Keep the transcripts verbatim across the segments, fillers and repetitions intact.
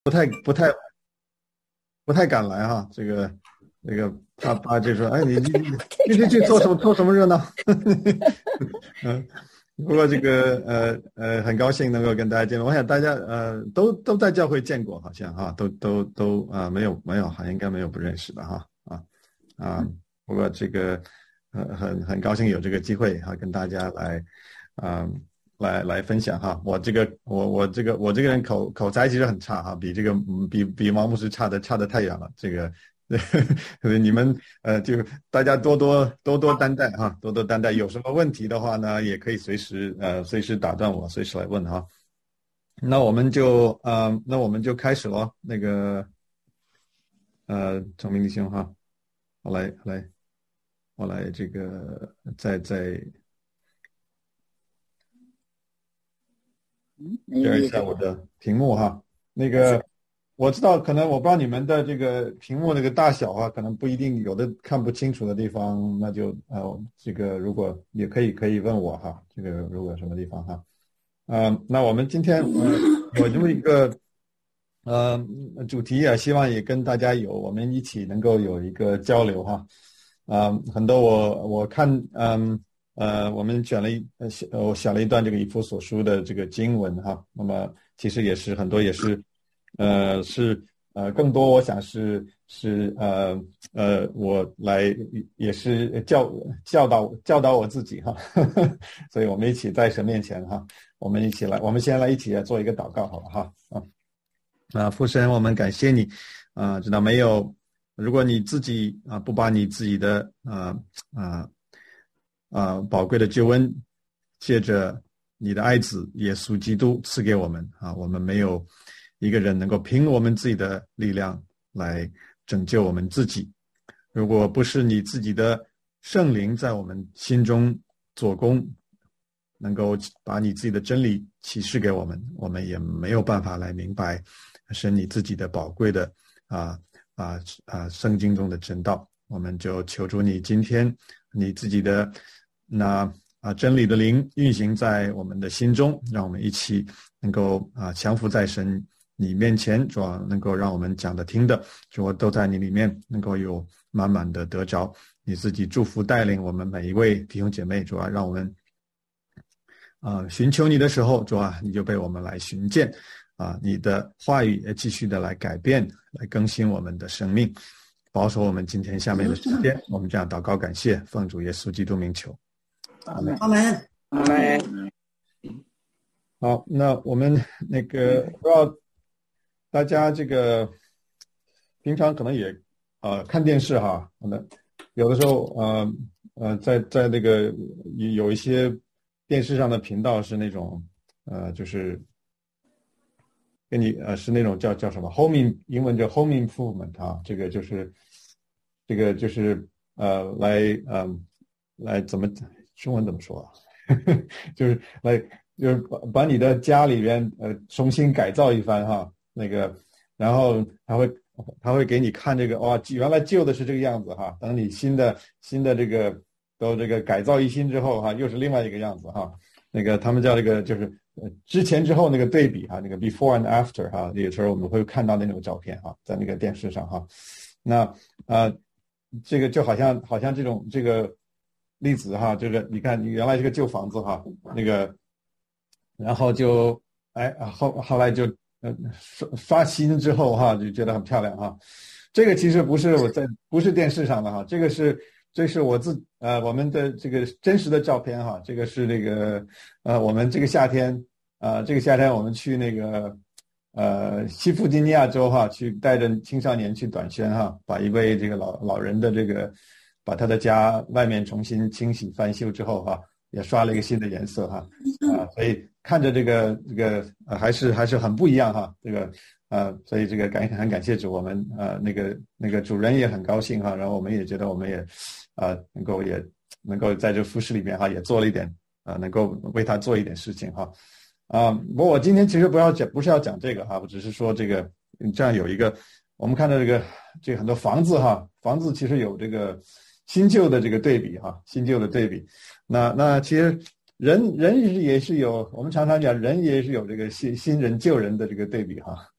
不太不太不太敢来哈，这个这个怕怕就说，哎，你你你去去做什么做什么热闹？嗯，不过这个呃呃，很高兴能够跟大家见面。我想大家呃都都在教会见过，好像哈，都都都啊、呃、没有没有，好像应该没有不认识的哈啊啊。不过这个呃很很高兴有这个机会哈，跟大家来啊。呃来来分享哈，我这个我我这个我这个人口口才其实很差哈，比这个比比王牧师差的差的太远了。这个你们呃就大家多多多多担待哈，多多担待。有什么问题的话呢，也可以随时呃随时打断我，随时来问哈。那我们就呃那我们就开始咯。那个呃崇明弟兄哈，我来来我来这个再再。share一下我的屏幕哈，那个我知道可能我不知道你们的这个屏幕那个大小啊，可能不一定有的看不清楚的地方，那就呃这个如果也可以可以问我哈，这个如果有什么地方哈，呃那我们今天呃我这么一个呃主题啊，希望也跟大家有我们一起能够有一个交流哈，啊、呃、很多我我看嗯。呃，我们选了一呃，我选了一段这个以弗所书的这个经文哈。那么其实也是很多也是，呃，是呃更多我想是是呃呃我来也是教教导教导我自己哈。呵呵，所以我们一起在神面前哈，我们一起来，我们先来一起来做一个祷告好了哈啊啊，父神，我们感谢你啊，知道没有？如果你自己啊不把你自己的啊啊。啊，宝贵的救恩，借着你的爱子耶稣基督赐给我们啊，我们没有一个人能够凭我们自己的力量来拯救我们自己。如果不是你自己的圣灵在我们心中做工，能够把你自己的真理启示给我们，我们也没有办法来明白是你自己的宝贵的啊啊啊圣经中的真道。我们就求助你今天你自己的那啊，真理的灵运行在我们的心中，让我们一起能够啊降服在神你面前，主要能够让我们讲的听的，主要都在你里面能够有满满的得着。你自己祝福带领我们每一位弟兄姐妹，主要让我们啊寻求你的时候，主啊你就被我们来寻见啊，你的话语也继续的来改变，来更新我们的生命，保守我们今天下面的时间。我们这样祷告感谢，奉主耶稣基督名求。 阿门，阿门，阿门。 好，那我们那个不知道大家这个平常可能也呃看电视哈，可能有的时候呃呃在在那个有一些电视上的频道是那种呃就是给你呃是那种叫叫什么 home in, 英文叫 home improvement 啊，这个就是这个就是呃来嗯、呃、来怎么中文怎么说啊？就是来就是把把你的家里边呃重新改造一番哈，那个然后他会他会给你看这个哇、哦，原来旧的是这个样子哈，等你新的新的这个都这个改造一新之后哈，又是另外一个样子哈。那个他们叫这个就是呃之前之后那个对比哈，那个 before and after 哈，有时候我们会看到那种照片哈，在那个电视上哈。那呃这个就好像好像这种这个例子哈，就是你看你原来是个旧房子哈，那个然后就哎后后来就呃刷刷新之后哈，就觉得很漂亮哈。这个其实不是我在不是电视上的哈，这个是这是我自呃我们的这个真实的照片哈，这个是那个呃我们这个夏天啊、呃、这个夏天我们去那个呃西弗吉尼亚州哈，去带着青少年去短宣哈，把一位这个老老人的这个把他的家外面重新清洗翻修之后哈，也刷了一个新的颜色哈啊、呃，所以看着这个这个呃还是还是很不一样哈，这个呃，所以这个感很感谢主，我们呃那个那个主人也很高兴哈，然后我们也觉得我们也呃能够也能够在这服饰里面哈也做了一点啊、呃，能够为他做一点事情哈啊、呃。不过我今天其实不要讲不是要讲这个哈，我只是说这个这样有一个我们看到这个这个很多房子哈，房子其实有这个新旧的这个对比哈，新旧的对比。那那其实人人也是有，我们常常讲人也是有这个新新人旧人的这个对比哈。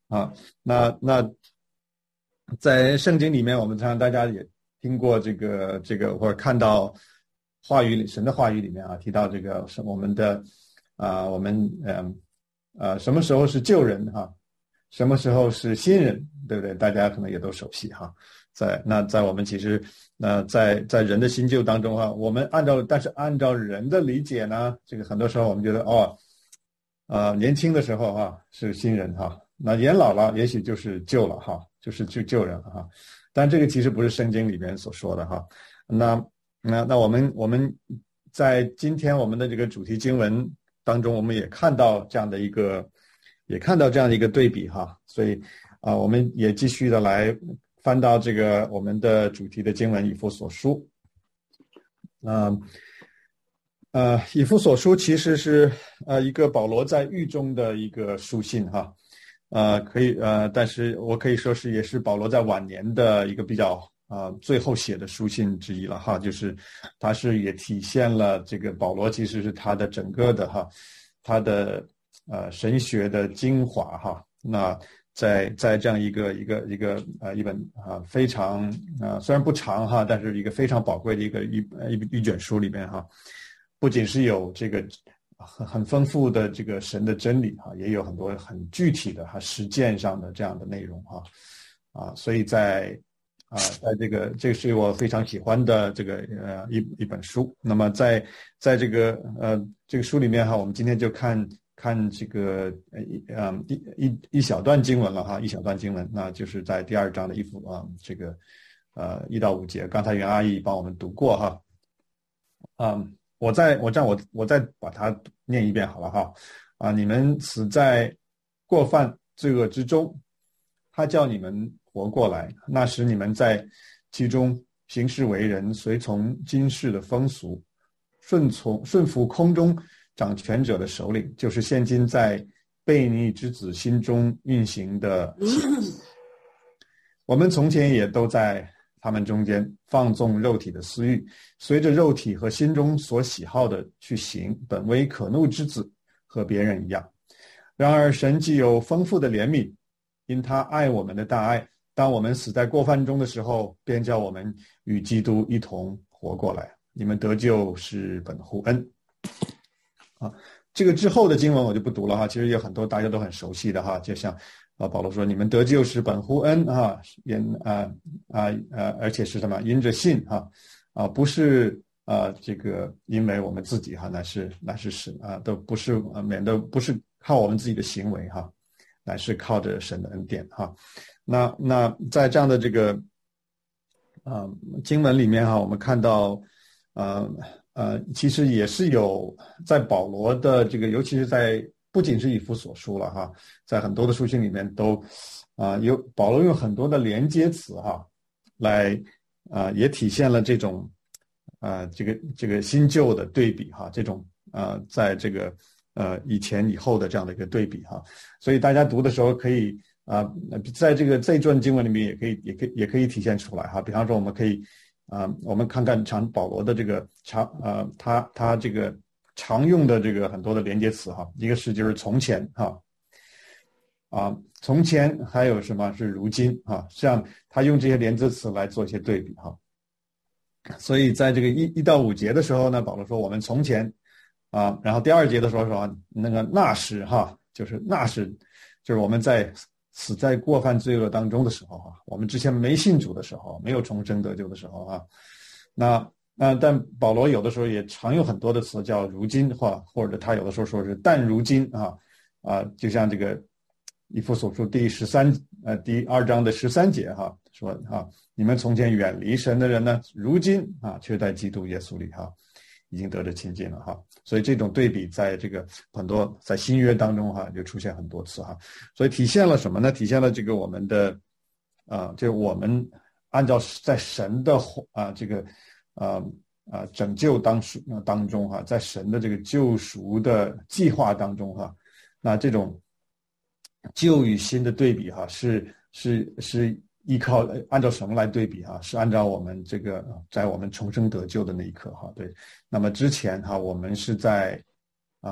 啊，那那在圣经里面，我们常常大家也听过这个这个，或者看到话语里神的话语里面啊，提到这个是我们的啊、呃，我们嗯呃什么时候是旧人哈，什么时候是新人，对不对？大家可能也都熟悉哈。在那在我们其实那在在人的新旧当中哈，我们按照但是按照人的理解呢，这个很多时候我们觉得哦，呃年轻的时候哈是新人哈。那年老了，也许就是旧了哈，就是就旧人了哈。但这个其实不是圣经里面所说的哈。那那那我们我们在今天我们的这个主题经文当中，我们也看到这样的一个，也看到这样的一个对比哈。所以啊、呃，我们也继续的来翻到这个我们的主题的经文以弗所书。嗯呃, 呃，以弗所书其实是呃一个保罗在狱中的一个书信哈。呃，可以呃，但是我可以说是也是保罗在晚年的一个比较啊、呃、最后写的书信之一了哈，就是他是也体现了这个保罗其实是他的整个的哈，他的呃神学的精华哈。那在在这样一个一个一个呃一本啊非常啊、呃、虽然不长哈，但是一个非常宝贵的一个一一一卷书里面哈，不仅是有这个。很很丰富的这个神的真理哈，也有很多很具体的哈实践上的这样的内容哈啊，所以在啊在这个这是我非常喜欢的这个呃一一本书。那么在在这个呃这个书里面哈，我们今天就看看这个呃一嗯一一一小段经文了哈，一小段经文，那就是在第二章的一幅啊这个呃一到五节，刚才袁阿姨帮我们读过哈，嗯。我再我这样我我再把它念一遍好了哈，啊，你们死在过犯罪恶之中，他叫你们活过来，那时你们在其中行事为人，随从今世的风俗，顺从顺服空中掌权者的首领，就是现今在悖逆之子心中运行的。我们从前也都在他们中间放纵肉体的私欲，随着肉体和心中所喜好的去行，本为可怒之子，和别人一样。然而神既有丰富的怜悯，因他爱我们的大爱，当我们死在过犯中的时候，便叫我们与基督一同活过来。你们得救是本乎恩。啊，这个之后的经文我就不读了哈，其实有很多大家都很熟悉的哈，就像啊，保罗说：“你们得救是本乎恩哈，因啊啊呃，而且是什么？因着信哈啊，不是啊这个因为我们自己哈，乃是乃是神啊，都不是啊，免得不是靠我们自己的行为哈，乃是靠着神的恩典哈。那那在这样的这个啊经文里面哈，我们看到呃呃，其实也是有在保罗的这个，尤其是在。不仅是以弗所书了哈，在很多的书信里面都啊、呃、有保罗用很多的连接词哈，来啊、呃、也体现了这种啊、呃、这个这个新旧的对比哈，这种啊、呃、在这个呃以前以后的这样的一个对比哈，所以大家读的时候可以啊、呃、在这个这一段经文里面也可以也可以也可以体现出来哈，比方说我们可以啊、呃、我们看看常保罗的这个常啊、呃、他他这个。常用的这个很多的连接词哈，一个是就是从前哈，啊，从前还有什么是如今啊？这样他用这些连接词来做一些对比哈。所以在这个一一到五节的时候呢，保罗说我们从前啊，然后第二节的时候说那个那时哈，就是那时就是我们在死在过犯罪恶当中的时候哈，我们之前没信主的时候，没有重生得救的时候啊，那。那、呃、但保罗有的时候也常用很多的词叫如今或或者他有的时候说是但如今啊啊，就像这个以弗所书第十三呃第二章的十三节哈说啊，你们从前远离神的人呢，如今啊却在基督耶稣里哈已经得着亲近了哈，所以这种对比在这个很多在新约当中哈就出现很多次哈，所以体现了什么呢？体现了这个我们的啊、呃，就是我们按照在神的啊这个。啊啊！拯救当时当中哈，在神的这个救赎的计划当中哈，那这种旧与新的对比哈，是是是依靠按照什么来对比哈？是按照我们这个在我们重生得救的那一刻哈。对，那么之前哈，我们是在啊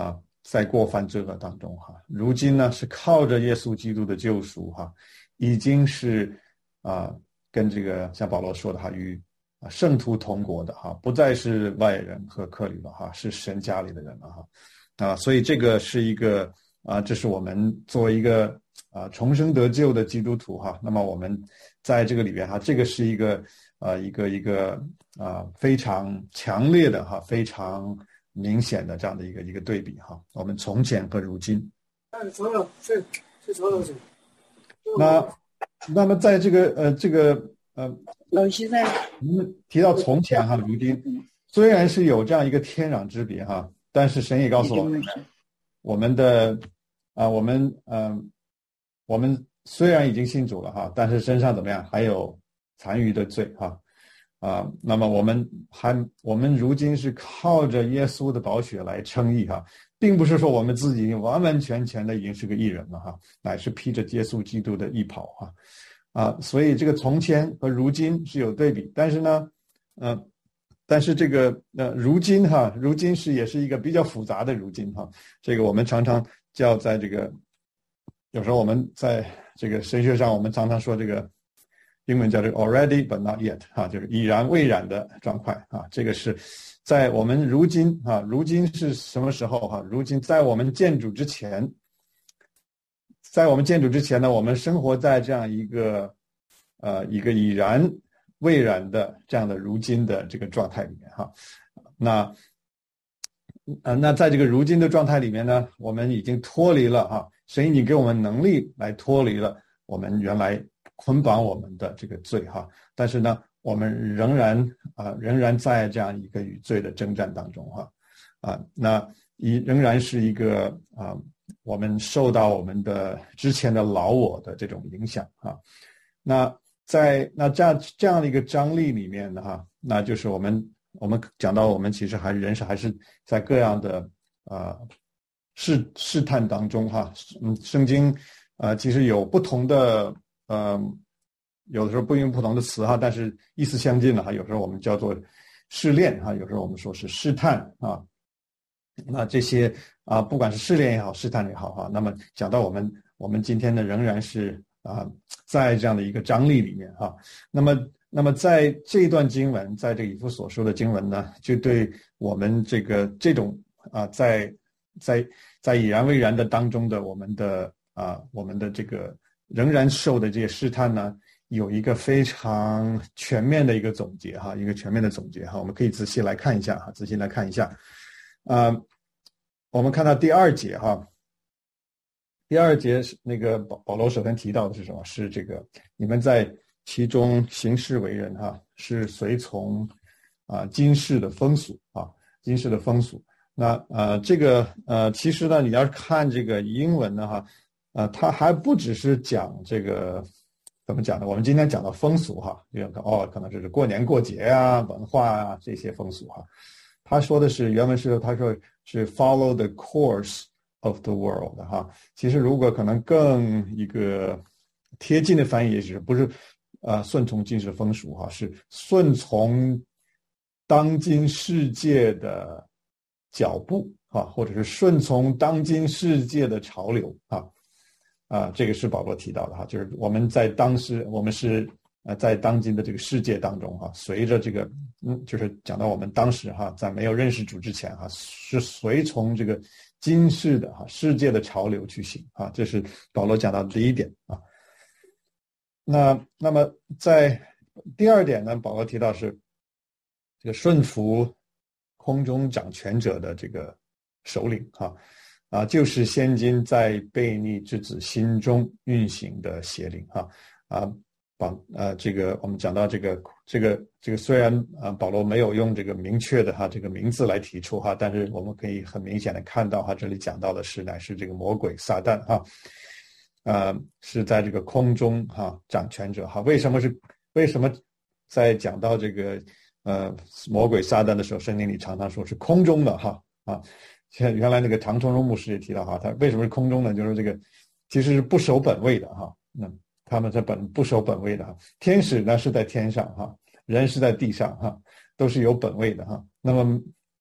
在过犯罪恶当中哈，如今呢是靠着耶稣基督的救赎哈，已经是啊、呃、跟这个像保罗说的哈，与啊圣徒同国的哈，不再是外人和客旅了哈，是神家里的人了哈啊，所以这个是一个啊，这是我们作为一个啊重生得救的基督徒哈，那么我们在这个里边哈，这个是一个啊一个一个啊非常强烈的哈，非常明显的这样的一个一个对比哈，我们从前和如今。 是是左右手。 那那么在这个呃这个呃老师在我们提到从前哈，如今虽然是有这样一个天壤之别哈，但是神也告诉我们，我们的啊、呃、我们嗯、呃、我们虽然已经信主了哈，但是身上怎么样还有残余的罪哈。啊，那么我们还我们如今是靠着耶稣的宝血来称义哈，并不是说我们自己完完全全的已经是个义人了哈，乃是披着耶稣基督的义袍哈，啊，所以这个从前和如今是有对比，但是呢，呃，但是这个呃如今哈，如今是也是一个比较复杂的如今哈，这个我们常常叫在这个，有时候我们在这个神学上我们常常说这个。英文叫做 already but not yet 哈，就是已然未然的状态啊。这个是在我们如今啊，如今是什么时候哈？如今在我们建主之前，在我们建主之前呢，我们生活在这样一个呃一个已然未然的这样的如今的这个状态里面哈。那呃那在这个如今的状态里面呢，我们已经脱离了哈，神已经给我们能力来脱离了我们原来捆绑我们的这个罪哈，但是呢，我们仍然啊、呃，仍然在这样一个与罪的征战当中哈，啊，那依仍然是一个啊、呃，我们受到我们的之前的老我的这种影响哈，那在那这样这样的一个张力里面呢哈，那就是我们我们讲到我们其实还是人是还是在各样的啊、呃、试试探当中哈，嗯，圣经啊、呃、其实有不同的。呃，有的时候不用不同的词哈，但是意思相近了哈。有时候我们叫做试炼哈，有时候我们说是试探啊。那这些啊，不管是试炼也好，试探也好哈，那么讲到我们我们今天呢，仍然是啊，在这样的一个张力里面哈。那么，那么在这一段经文，在这个以弗所说的经文呢，就对我们这个这种啊，在在在已然未然的当中的我们的啊，我们的这个。仍然受的这些试探呢，有一个非常全面的一个总结哈，一个全面的总结哈，我们可以仔细来看一下哈，仔细来看一下，啊、呃，我们看到第二节哈，第二节是那个保保罗首先提到的是什么？是这个你们在其中行事为人哈，是随从啊今世的风俗啊，今世的风俗。那呃这个呃其实呢，你要是看这个英文的哈。呃，他还不只是讲这个怎么讲呢？我们今天讲到风俗哈，哦，可能就是过年过节啊、文化啊这些风俗哈。他说的是原文是他说是 follow the course of the world 哈。其实如果可能更一个贴近的翻译，也是不是呃顺从今世风俗哈，是顺从当今世界的脚步哈，或者是顺从当今世界的潮流啊。啊，这个是保罗提到的哈，就是我们在当时，我们是呃在当今的这个世界当中哈，随着这个嗯，就是讲到我们当时哈，在没有认识主之前哈，是随从这个今世的哈世界的潮流去行啊，这是保罗讲到的第一点啊。那那么在第二点呢，保罗提到是这个顺服空中掌权者的这个首领哈。啊，就是现今在悖逆之子心中运行的邪灵哈啊，保呃这个我们讲到这个这个这个虽然啊保罗没有用这个明确的哈这个名字来提出哈，但是我们可以很明显的看到哈，这里讲到的是乃是这个魔鬼撒旦哈，呃是在这个空中哈掌权者哈，为什么是为什么在讲到这个呃魔鬼撒旦的时候，圣经里常常说是空中的哈啊。原来那个唐崇荣牧师也提到哈，他为什么是空中呢？就是这个其实是不守本位的哈，那他们在本不守本位的哈。天使呢是在天上哈，人是在地上哈，都是有本位的哈。那么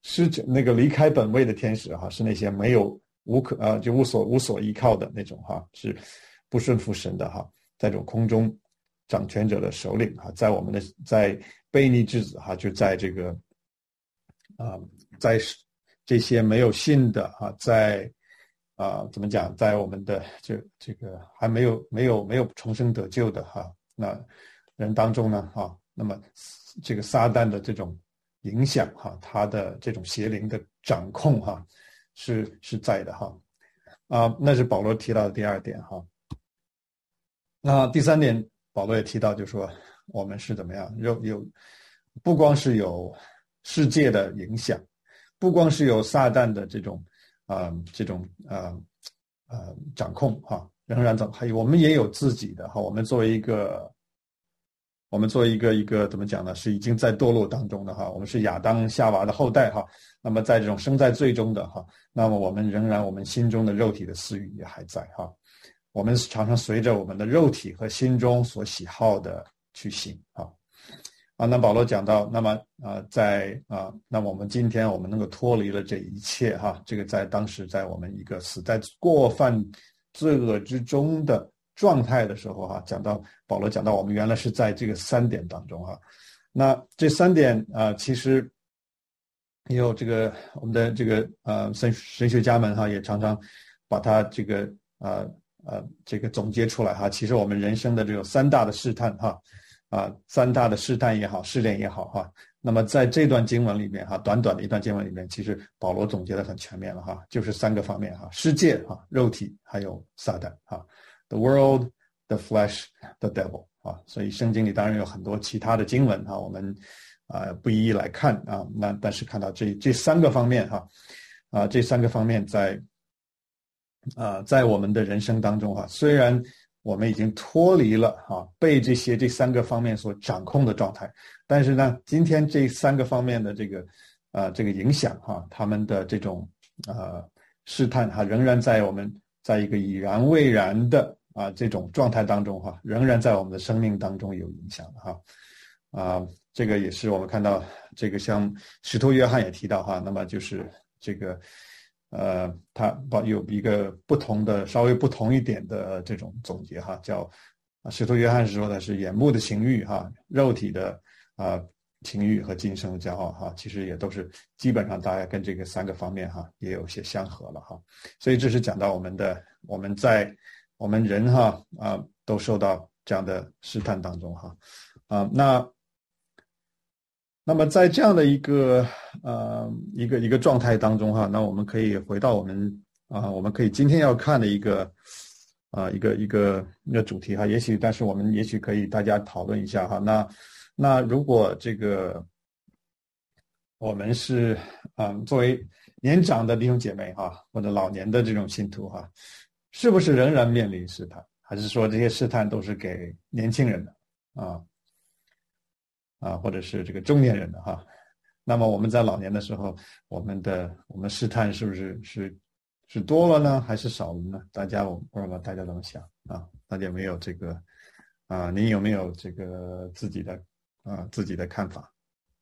失那个离开本位的天使哈，是那些没有无可啊就无所无所依靠的那种哈，是不顺服神的哈，在这种空中掌权者的首领哈，在我们的在悖逆之子哈，就在这个啊、呃、在这些没有信的哈，在啊、呃、怎么讲，在我们的这这个还没有没有没有重生得救的哈那人当中呢哈，那么这个撒旦的这种影响哈，他的这种邪灵的掌控哈，是是在的哈，啊，那是保罗提到的第二点哈。那第三点，保罗也提到，就是说我们是怎么样，有有不光是有世界的影响，不光是有撒旦的这种啊、呃、这种呃呃掌控哈，仍然还有我们也有自己的哈，我们作为一个。我们作为一个一个怎么讲呢？是已经在堕落当中的哈，我们是亚当夏娃的后代哈。那么在这种生在罪中的哈，那么我们仍然我们心中的肉体的私欲也还在哈。我们常常随着我们的肉体和心中所喜好的去行哈。啊，那保罗讲到，那么啊、呃，在啊，那么我们今天我们能够脱离了这一切哈，这个在当时在我们一个死在过犯罪恶之中的状态的时候哈，讲到保罗讲到我们原来是在这个三点当中哈，那这三点啊、呃，其实也有这个我们的这个呃神神学家们哈，也常常把它这个呃呃这个总结出来哈。其实我们人生的这种三大的试探哈啊、呃，三大的试探也好，试炼也好哈。那么在这段经文里面哈，短短的一段经文里面，其实保罗总结得很全面了哈，就是三个方面哈：世界哈、肉体还有撒旦哈。The world, the flesh, the devil 啊，所以圣经里当然有很多其他的经文哈，我们啊、呃、不一一来看啊，那但是看到这这三个方面哈，啊这三个方面在啊在我们的人生当中哈，虽然我们已经脱离了哈被这些这三个方面所掌控的状态，但是呢，今天这三个方面的这个啊、呃、这个影响哈，他们的这种啊、呃、试探哈，仍然在我们在一个已然未然的。啊，这种状态当中哈，仍然在我们的生命当中有影响的哈，啊，这个也是我们看到这个像使徒约翰也提到哈，那么就是这个呃，他有一个不同的稍微不同一点的这种总结哈，叫使徒约翰是说的是眼目的情欲哈，肉体的啊、呃、情欲和今生的骄傲哈，其实也都是基本上大家跟这个三个方面哈也有些相合了哈，所以这是讲到我们的我们在。我们人哈啊都受到这样的试探当中哈啊那那么在这样的一个呃一个一个状态当中哈，那我们可以回到我们啊我们可以今天要看的一个啊一个一个一个主题哈，也许但是我们也许可以大家讨论一下哈，那那如果这个我们是嗯、呃、作为年长的弟兄姐妹哈或者老年的这种信徒哈。是不是仍然面临试探，还是说这些试探都是给年轻人的啊啊，或者是这个中年人的哈？那么我们在老年的时候，我们的我们试探是不是是是多了呢，还是少了呢？大家我不知道大家怎么想啊？大家有没有这个啊？您有没有这个自己的啊自己的看法？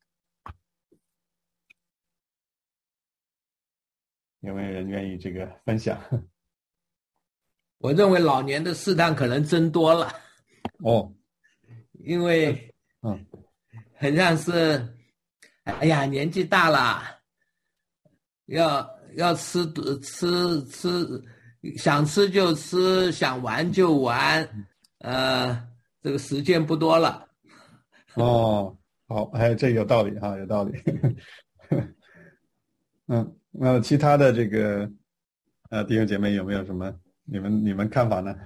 有没有人愿意这个分享？ 我认为老年的试探可能增多了哦， 因为嗯， 很像是哎呀年纪大了，要要吃吃吃，想吃就吃，想玩就玩，呃，这个时间不多了。 哦，好，哎，这有道理哈，有道理。嗯，那其他的这个呃弟兄姐妹有没有什么？你们你们看法呢？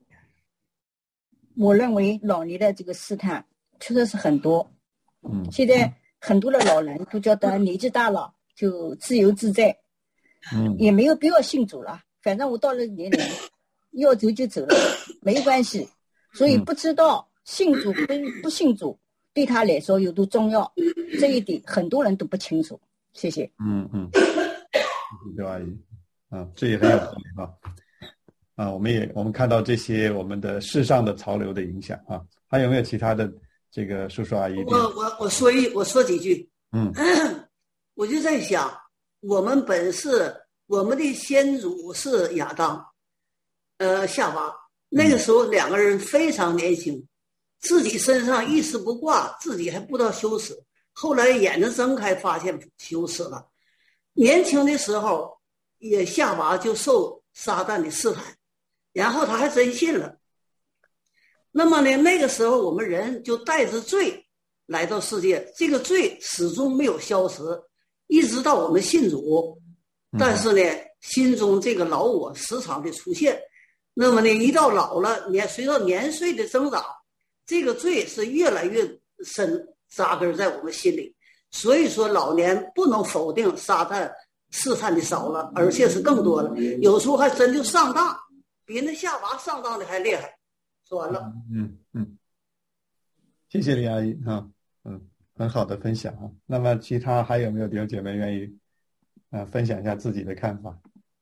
我认为老年的这个试探确实是很多。 嗯， 现在很多的老人都觉得年纪大了就自由自在， 嗯， 也没有必要信主了，反正我到了年龄要走就走了，没关系。所以不知道信主不不信主对他来说有多重要，这一点很多人都不清楚。谢谢。 嗯嗯，刘阿姨，啊，这也很有道理哈。啊，我们也我们看到这些我们的世上的潮流的影响啊，还有没有其他的这个叔叔阿姨？ 我我我说一我说几句。 嗯， 我就在想，我们本是我们的先祖是亚当，呃，夏娃，那个时候两个人非常年轻，自己身上一丝不挂，自己还不知道羞耻，后来眼睛睁开发现羞耻了。年轻的时候，也夏娃就受撒旦的试探，然后他还真信了。那么呢，那个时候我们人就带着罪来到世界，这个罪始终没有消失，一直到我们信主，但是呢，心中这个老我时常的出现。那么呢，一到老了，年随着年岁的增长，这个罪是越来越深扎根在我们心里。所以说，老年不能否定撒旦试探的少了，而且是更多了，有时候还真就上当，比那夏娃上当的还厉害。说完了。 嗯嗯，谢谢李阿姨哈，嗯，很好的分享啊。那么其他还有没有弟兄姐妹愿意啊、呃、分享一下自己的看法？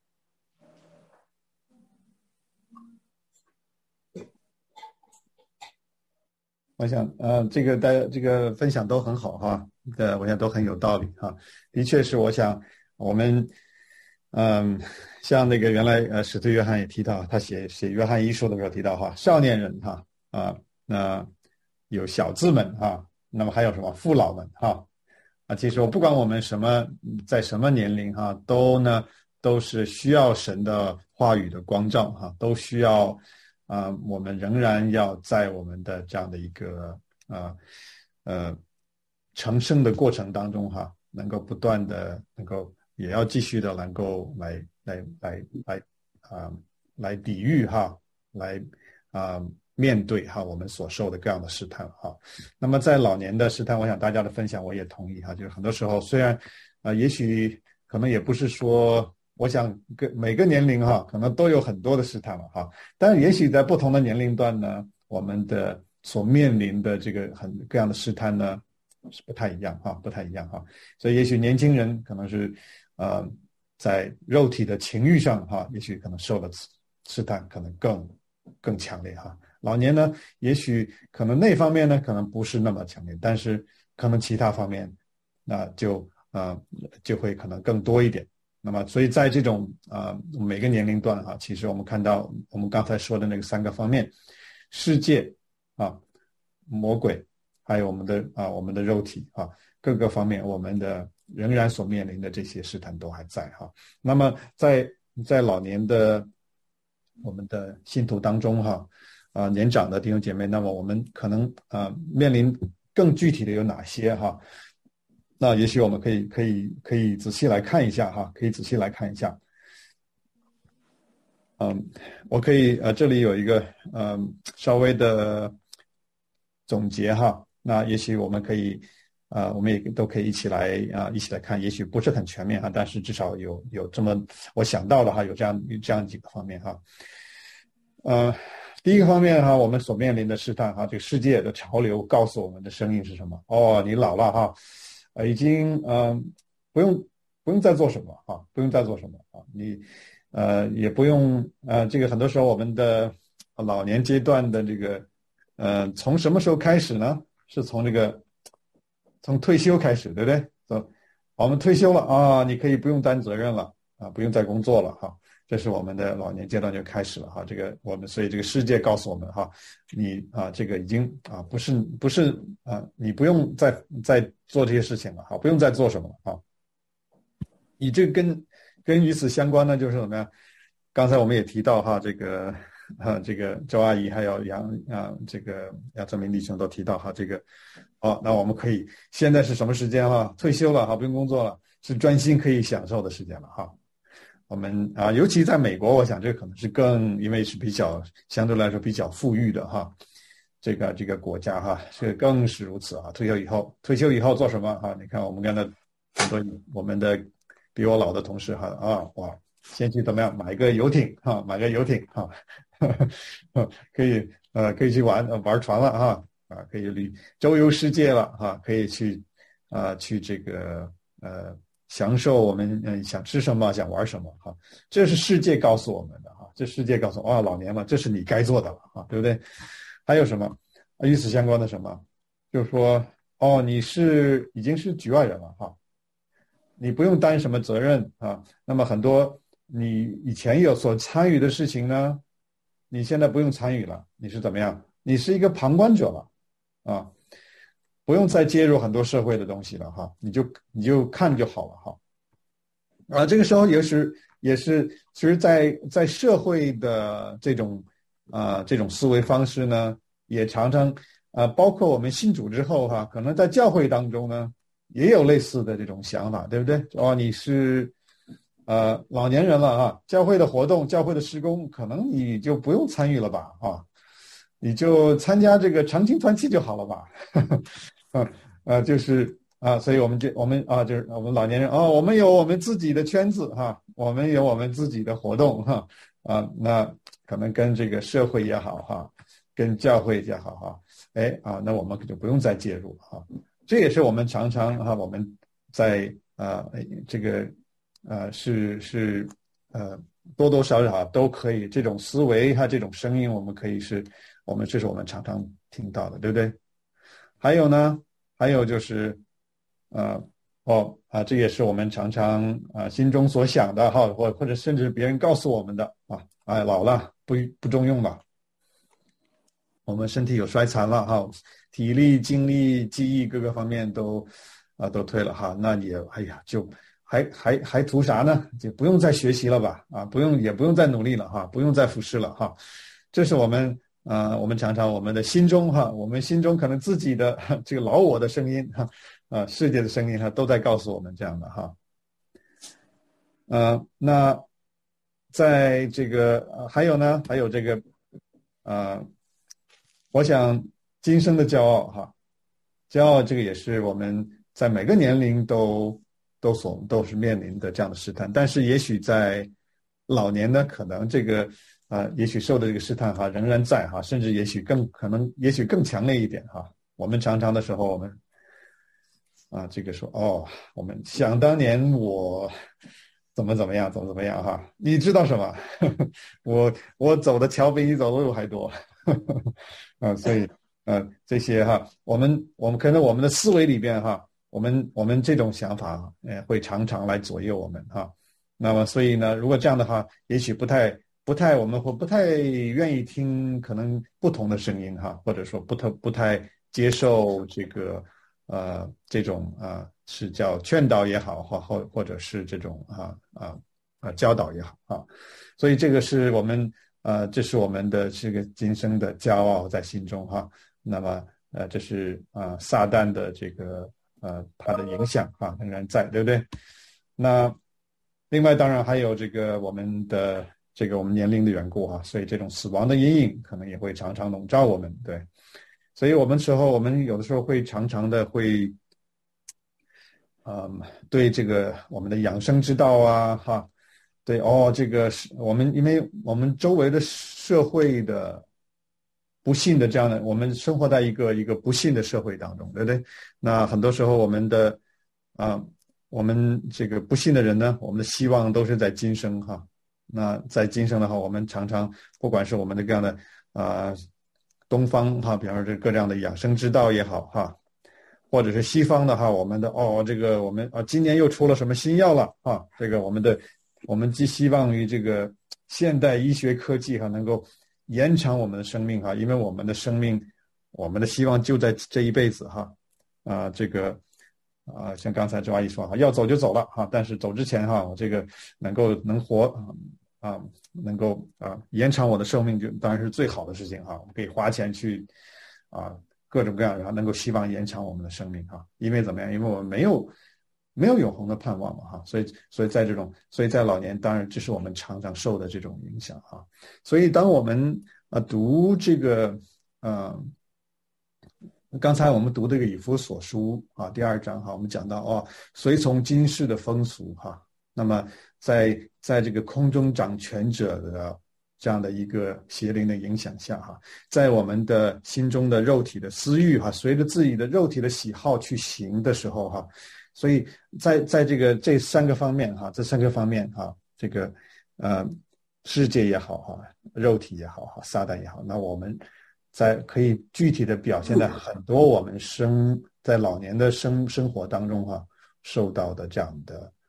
我想呃这个大家这个分享都很好哈，呃我想都很有道理哈。的确是，我想我们嗯像那个原来呃使徒约翰也提到，他写写约翰一书的时候提到哈，少年人哈啊那有小子们哈，那么还有什么父老们哈啊，其实我不管我们什么在什么年龄哈，都呢都是需要神的话语的光照哈，都需要啊、呃，我们仍然要在我们的这样的一个啊 呃, 呃成圣的过程当中哈，能够不断的能够也要继续的能够来来来来啊、呃、来抵御哈，来啊、呃、面对哈我们所受的各样的试探哈。那么在老年的试探，我想大家的分享我也同意哈，就是很多时候虽然啊、呃、也许可能也不是说。我想每个年龄哈，可能都有很多的试探了哈，但是也许在不同的年龄段呢，我们的所面临的这个很各样的试探呢是不太一样哈，不太一样哈。所以也许年轻人可能是呃在肉体的情欲上哈，也许可能受了试探可能更更强烈哈。老年呢，也许可能那方面呢可能不是那么强烈，但是可能其他方面那、呃、就呃就会可能更多一点。那么，所以在这种啊、呃、每个年龄段哈，其实我们看到我们刚才说的那个三个方面，世界啊、魔鬼，还有我们的啊、呃、我们的肉体啊，各个方面我们的仍然所面临的这些试探都还在哈。那么在在老年的我们的信徒当中哈啊、呃、年长的弟兄姐妹，那么我们可能啊、呃、面临更具体的有哪些哈？那也许我们可以可以可以仔细来看一下哈，可以仔细来看一下。嗯，我可以呃这里有一个嗯稍微的总结哈，那也许我们可以啊、呃、我们也都可以一起来啊、呃、一起来看，也许不是很全面哈，但是至少有有这么我想到的哈，有这样这样几个方面哈。呃，第一个方面哈，我们所面临的试探哈，这个世界的潮流告诉我们的声音是什么？哦，你老了哈。呃，已经呃不用不用再做什么啊，不用再做什么啊，你呃也不用呃这个很多时候我们的老年阶段的这个呃从什么时候开始呢？是从这个从退休开始，对不对？走，我们退休了啊，你可以不用担责任了啊，不用再工作了哈。这是我们的老年阶段就开始了哈，这个我们所以这个世界告诉我们哈，你啊这个已经啊不是不是啊你不用再再做这些事情了哈，不用再做什么了哈。你这跟跟与此相关呢，就是什么呀？刚才我们也提到哈，这个啊这个周阿姨还有杨啊这个杨泽明弟兄都提到哈，这个哦那我们可以现在是什么时间哈？退休了哈，不用工作了，是专心可以享受的时间了哈。我们啊，尤其在美国，我想这可能是更，因为是比较相对来说比较富裕的哈，这个这个国家哈，是更是如此啊。退休以后，退休以后做什么哈？你看我们刚才很多我们的比我老的同事哈啊哇，先去怎么样买一个游艇哈，买个游艇哈，可以呃可以去玩玩船了哈啊，可以旅周游世界了哈，可以去啊、呃、去这个呃。享受我们嗯想吃什么想玩什么哈，这是世界告诉我们的哈，这世界告诉我啊、哦、老年了，这是你该做的了哈，对不对？还有什么与此相关的什么？就是说哦你是已经是局外人了哈， 你不用担什么责任啊。那么很多你以前有所参与的事情呢，你现在不用参与了，你是怎么样？你是一个旁观者了啊，不用再介入很多社会的东西了哈，你就你就看就好了哈。啊，这个时候也是也是，其实在在社会的这种啊、呃、这种思维方式呢，也常常啊、呃，包括我们信主之后哈，可能在教会当中呢，也有类似的这种想法，对不对？哦，你是呃老年人了啊，教会的活动、教会的施工，可能你就不用参与了吧？啊，你就参加这个常青团契就好了吧？啊呃，就是啊，所以我们就我们啊，就是我们老年人哦，我们有我们自己的圈子哈，我们有我们自己的活动哈啊，那可能跟这个社会也好哈，跟教会也好哈，哎啊，那我们就不用再介入了哈。这也是我们常常哈，我们在啊这个呃是是呃多多少少都可以这种思维哈，这种声音我们可以是我们这是我们常常听到的，对不对？还有呢，还有就是呃哦啊，这也是我们常常啊心中所想的哈，或或者甚至别人告诉我们的啊，哎老了不不中用了，我们身体有衰残了哈，体力、精力、记忆各个方面都啊都退了哈，那也哎呀就还还还图啥呢？就不用再学习了吧？啊，不用也不用再努力了哈，不用再服侍了哈，这是我们。啊、呃，我们常常我们的心中哈，我们心中可能自己的这个老我的声音哈，啊、呃，世界的声音哈，都在告诉我们这样的哈。呃，那在这个、呃、还有呢，还有这个呃，我想今生的骄傲哈，骄傲这个也是我们在每个年龄都都所都是面临的这样的试探，但是也许在老年呢，可能这个。啊，也许受的这个试探哈仍然在哈，甚至也许更可能，也许更强烈一点哈。我们常常的时候，我们啊，这个说哦，我们想当年我怎么怎么样，怎么怎么样哈？你知道什么？我我走的桥比你走的路还多啊，所以呃，这些哈，我们我们可能我们的思维里边哈，我们我们这种想法呃会常常来左右我们哈。那么所以呢，如果这样的话，也许不太。不太，我们会不太愿意听可能不同的声音哈，或者说不太不太接受这个呃这种啊、呃、是叫劝导也好，或或或者是这种啊啊啊教导也好啊，所以这个是我们呃这是我们的这个今生的骄傲在心中哈。那么呃这是啊、呃、撒旦的这个呃它的影响啊仍然在，对不对？那另外当然还有这个我们的。这个我们年龄的缘故哈，所以这种死亡的阴影可能也会常常笼罩我们，对，所以我们时候我们有的时候会常常的会，嗯，对这个我们的养生之道啊，哈，对哦，这个是我们因为我们周围的社会的不幸的这样的，我们生活在一个一个不幸的社会当中，对不对？那很多时候我们的啊、呃，我们这个不幸的人呢，我们的希望都是在今生哈。那在今生的话，我们常常不管是我们的各样的啊、呃、东方哈，比方说这各这样的养生之道也好哈，或者是西方的哈，我们的哦这个我们啊今年又出了什么新药了啊，这个我们的我们寄希望于这个现代医学科技哈能够延长我们的生命哈，因为我们的生命我们的希望就在这一辈子哈啊这个。啊，像刚才周阿姨说哈，要走就走了哈，但是走之前哈，我这个能够能活啊，能够啊延长我的寿命，就当然是最好的事情哈。我们可以花钱去啊各种各样，然后能够希望延长我们的生命哈。因为怎么样？因为我们没有没有永恒的盼望嘛哈，所以所以在这种所以在老年，当然这是我们常常受的这种影响哈。所以当我们啊读这个呃。刚才我们读这个以弗所书啊，第二章哈，我们讲到哦，随从今世的风俗哈，那么在在这个空中掌权者的这样的一个邪灵的影响下哈，在我们的心中的肉体的私欲哈，随着自己的肉体的喜好去行的时候哈，所以在在这个这三个方面哈，这三个方面哈，这个呃世界也好哈，肉体也好哈，撒旦也好，那我们。在可以具体的表现在很多我们生在老年的生生活当中哈、啊、受到的这样的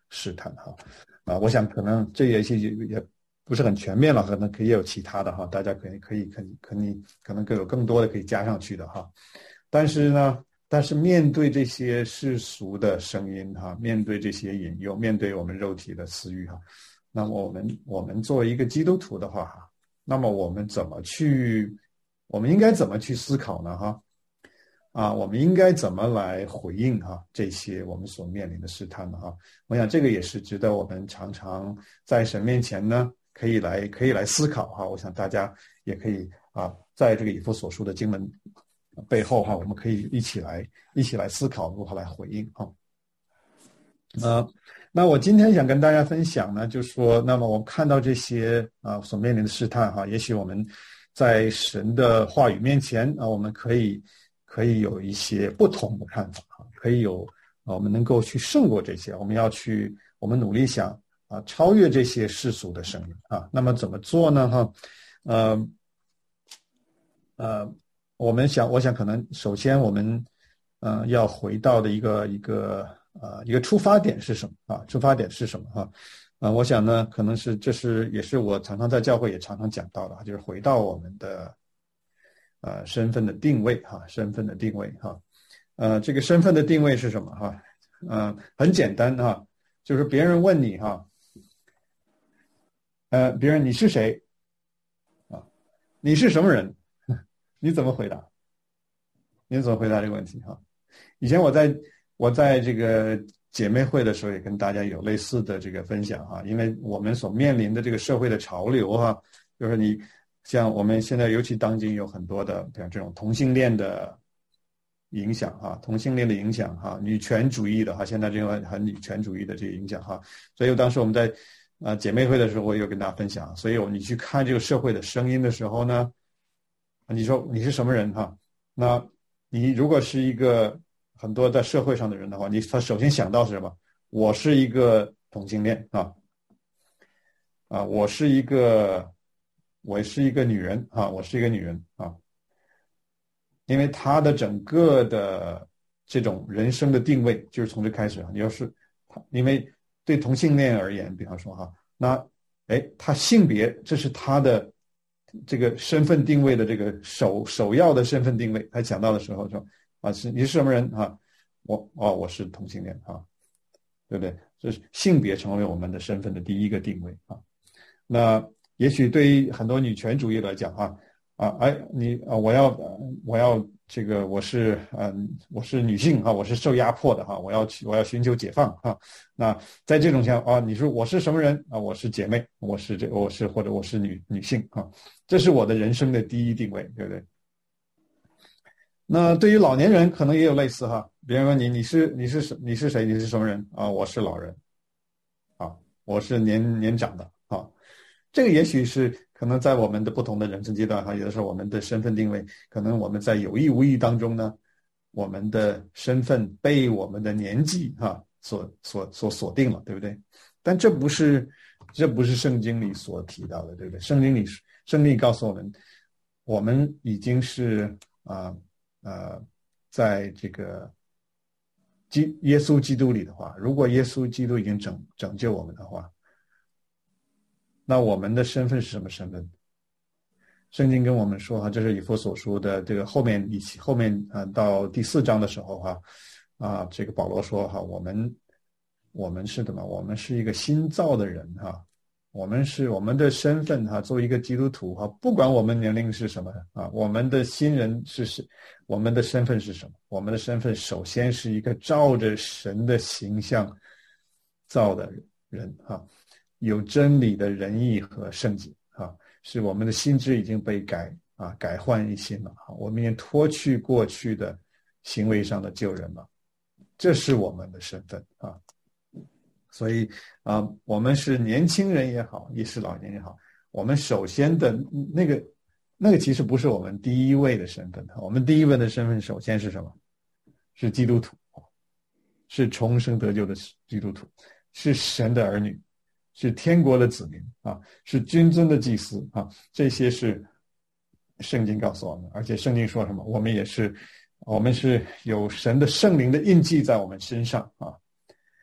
试探哈。啊，我想可能这也也也不是很全面了，可能可以有其他的哈，大家可以可以可以可以可能更有更多的可以加上去的哈。但是呢，但是面对这些世俗的声音哈，面对这些引诱，面对我们肉体的私欲哈，那么我们我们作为一个基督徒的话哈，那么我们怎么去，我们应该怎么去思考呢哈？啊，我们应该怎么来回应哈这些我们所面临的试探呢哈？我想这个也是值得我们常常在神面前呢，可以来可以来思考哈。我想大家也可以啊，在这个以弗所书的经文背后哈，我们可以一起来一起来思考如何来回应哈。呃，那我今天想跟大家分享呢，就是说，那么我们看到这些啊所面临的试探哈，也许我们在神的话语面前啊，我们可以。可以有一些不同的看法啊，可以有啊，我们能够去胜过这些，我们要去，我们努力想啊超越这些世俗的声音啊。那么怎么做呢？哈，呃呃，我们想，我想可能首先我们呃要回到的一个一个呃一个出发点是什么啊？出发点是什么哈？啊、呃，我想呢，可能是这是也是我常常在教会也常常讲到的，就是回到我们的。呃，身份的定位哈，身份的定位哈，呃，这个身份的定位是什么哈？呃，很简单哈，就是别人问你哈，呃，别人你是谁啊？你是什么人？你怎么回答？你怎么回答这个问题哈？以前我在我在这个姐妹会的时候，也跟大家有类似的这个分享哈，因为我们所面临的这个社会的潮流哈，就是你。像我们现在尤其当今有很多的，比如这种同性恋的影响哈，同性恋的影响哈，女权主义的哈，现在这种很女权主义的这个影响哈，所以当时我们在呃姐妹会的时候，我有跟大家分享，所以你去看这个社会的声音的时候呢，你说你是什么人哈？那你如果是一个很多在社会上的人的话，你他首先想到是什么？我是一个同性恋啊，啊，我是一个。我是一个女人啊，我是一个女人啊，因为她的整个的这种人生的定位就是从这开始啊。你要是，因为对同性恋而言，比方说哈，那哎，他性别这是他的这个身份定位的这个首首要的身份定位。他讲到的时候说啊，是你是什么人啊？我哦，我是同性恋啊，对不对？这是性别成为我们的身份的第一个定位啊。那。也许对于很多女权主义来讲啊，啊，哎，你啊，我要，我要这个，我是，嗯，我是女性哈，我是受压迫的哈，我要去，我要寻求解放哈。那在这种情况啊，你说我是什么人啊？我是姐妹，我是这，我是或者我是女女性啊，这是我的人生的第一定位，对不对？那对于老年人可能也有类似哈，别人问你你是你是什你是谁？你是什么人啊？我是老人，啊，我是年年长的啊。这个也许是可能在我们的不同的人生阶段哈，有的时候我们的身份定位，可能我们在有意无意当中呢，我们的身份被我们的年纪哈所所所锁定了，对不对？但这不是这不是圣经里所提到的，对不对？圣经里圣经里告诉我们，我们已经是啊呃，在这个基耶稣基督里的话，如果耶稣基督已经拯拯救我们的话。那我们的身份是什么身份？圣经跟我们说哈，这是以弗所书的这个后面一起后面啊、呃、到第四章的时候哈啊，这个保罗说哈，我们我们是什么？我们是一个新造的人哈，我们是我们的身份哈，作为一个基督徒哈，不管我们年龄是什么啊，我们的新人是是我们的身份是什么？我们的身份首先是一个照着神的形象造的人哈。有真理的仁义和圣洁啊，是我们的心智已经被改啊改换一新了啊，我们也脱去过去的行为上的旧人了，这是我们的身份啊。所以啊，我们是年轻人也好，也是老年人也好，我们首先的那个那个其实不是我们第一位的身份，我们第一位的身份首先是什么？是基督徒，是重生得救的基督徒，是神的儿女。是天国的子民啊，是君尊的祭司啊，这些是圣经告诉我们，而且圣经说什么？我们也是，我们是有神的圣灵的印记在我们身上啊。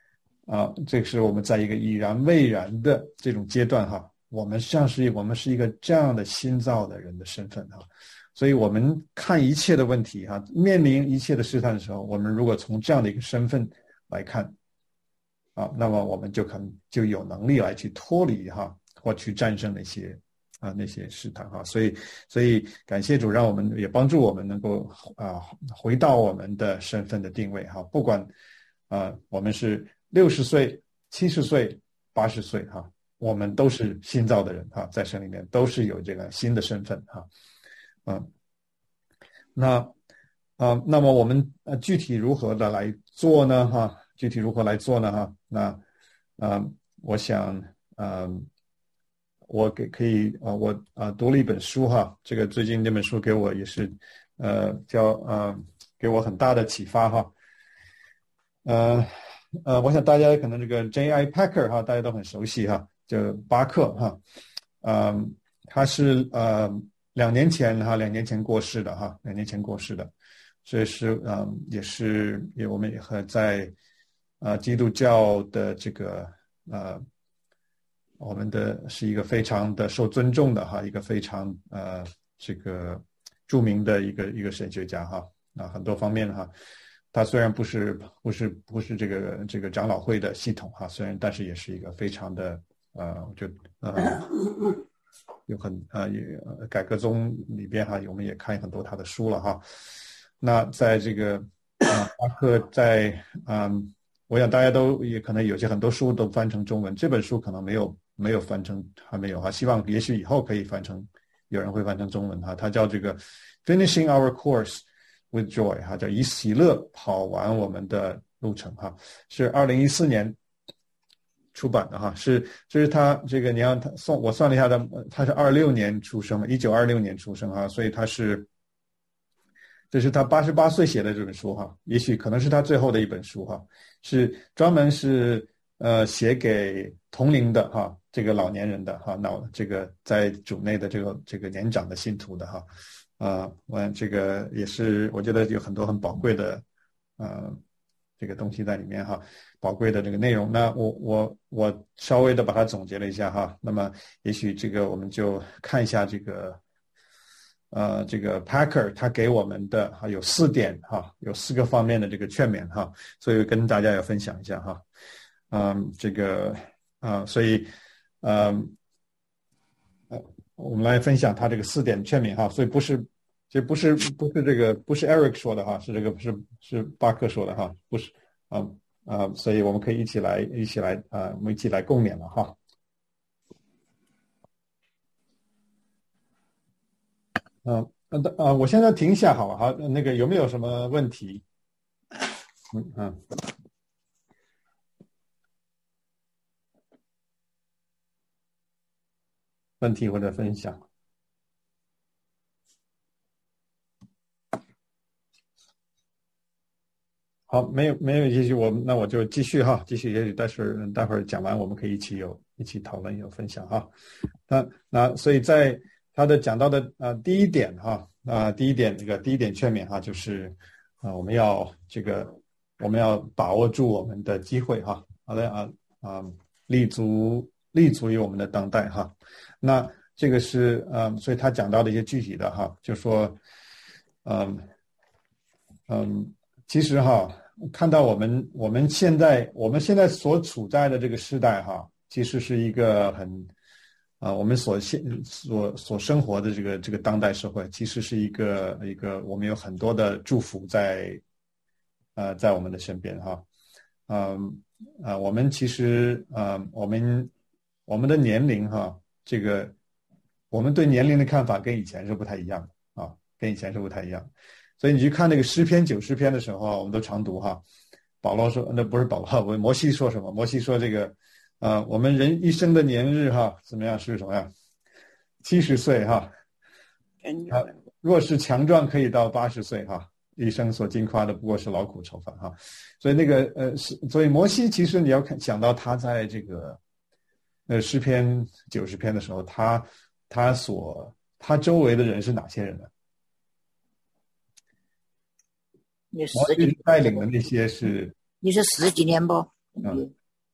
啊，这是我们在一个已然未然的这种阶段哈，我们像是我们是一个这样的新造的人的身份哈，所以我们看一切的问题哈，面临一切的试探的时候，我们如果从这样的一个身份来看啊，那么我们就可能就有能力来去脱离哈，或去战胜那些啊那些试探哈，所以所以感谢主，让我们也帮助我们能够啊回到我们的身份的定位哈，不管啊我们是六十岁、七十岁、八十岁哈，我们都是新造的人哈，在神里面都是有这个新的身份哈，嗯，那啊，那么我们呃具体如何的来做呢哈？具体如何来做呢哈？那呃，我想呃，我给可以啊、呃，我啊、呃、读了一本书哈，这个最近这本书给我也是呃叫呃给我很大的启发哈，呃。呃，我想大家可能这个 J I Packer 哈，大家都很熟悉哈，就巴克哈，嗯、呃，他是呃两年前哈，两年前过世的哈，两年前过世的，所以是嗯、呃、也是也我们也和在呃基督教的这个呃我们的是一个非常的受尊重的哈，一个非常呃这个著名的一个一个神学家哈，啊很多方面哈。他虽然不是不是不是这个这个长老会的系统哈，虽然但是也是一个非常的呃，我觉得呃有很呃也改革宗里边哈，我们也看很多他的书了哈。那在这个啊巴克在嗯，我想大家都也可能有些很多书都翻成中文，这本书可能没有没有翻成还没有哈，希望也许以后可以翻成，有人会翻成中文哈。它叫这个 Finishing Our Course。With joy 哈，叫以喜乐跑完我们的路程哈，是二零一四年出版的哈，是就是他这个你看他算我算了一下他他是二六年出生，一九二六年出生哈，所以他是这是他八十八岁写的这本书哈，也许可能是他最后的一本书哈，是专门是呃写给同龄的哈，这个老年人的哈，那这个在主内的这个这个年长的信徒的哈。啊，我这个也是，我觉得有很多很宝贵的，呃，这个东西在里面哈，宝贵的这个内容。那我我我稍微的把它总结了一下哈。那么也许这个我们就看一下这个，呃，这个 Packer 他给我们的哈有四点哈，有四个方面的这个劝勉哈，所以跟大家也分享一下哈。嗯，这个啊、呃，所以嗯。呃我们来分享他这个四点劝勉哈，所以不是，这不是不是这个不是 Eric 说的哈，是这个是是巴克说的哈，不是啊啊、呃，所以我们可以一起来一起来啊、呃，我们一起来共勉了哈。嗯呃呃，我现在停一下好了哈，那个有没有什么问题？嗯嗯。问题或者分享。好，没有没有，也许我那我就继续哈，继续，也许待会儿待会儿讲完，我们可以一起有一起讨论有分享哈。那那所以在他的讲到的啊、呃、第一点哈啊、呃、第一点这个第一点劝勉哈，就是啊、呃、我们要这个我们要把握住我们的机会哈，好的啊啊立足立足于我们的当代哈。那这个是嗯，所以他讲到的一些具体的哈，就说嗯嗯，其实哈，看到我们我们现在我们现在所处在的这个时代哈，其实是一个很啊、呃，我们所现所所生活的这个这个当代社会，其实是一个一个我们有很多的祝福在呃在我们的身边哈，嗯啊、呃，我们其实啊、呃，我们我们的年龄哈，这个。我们对年龄的看法跟以前是不太一样的啊，跟以前是不太一样。所以你去看那个诗篇九十篇的时候，我们都常读哈。保罗说，那不是保罗，摩西说什么？摩西说这个，呃，我们人一生的年日哈，怎么样是什么样？七十岁哈。啊，若是强壮，可以到八十岁哈。一生所经夸的不过是劳苦愁烦哈。所以那个呃，所以摩西其实你要看想到他在这个呃诗篇九十篇的时候，他。他所他周围的人是哪些人呢？ 你十几带领的那些是你是十几年不？ 嗯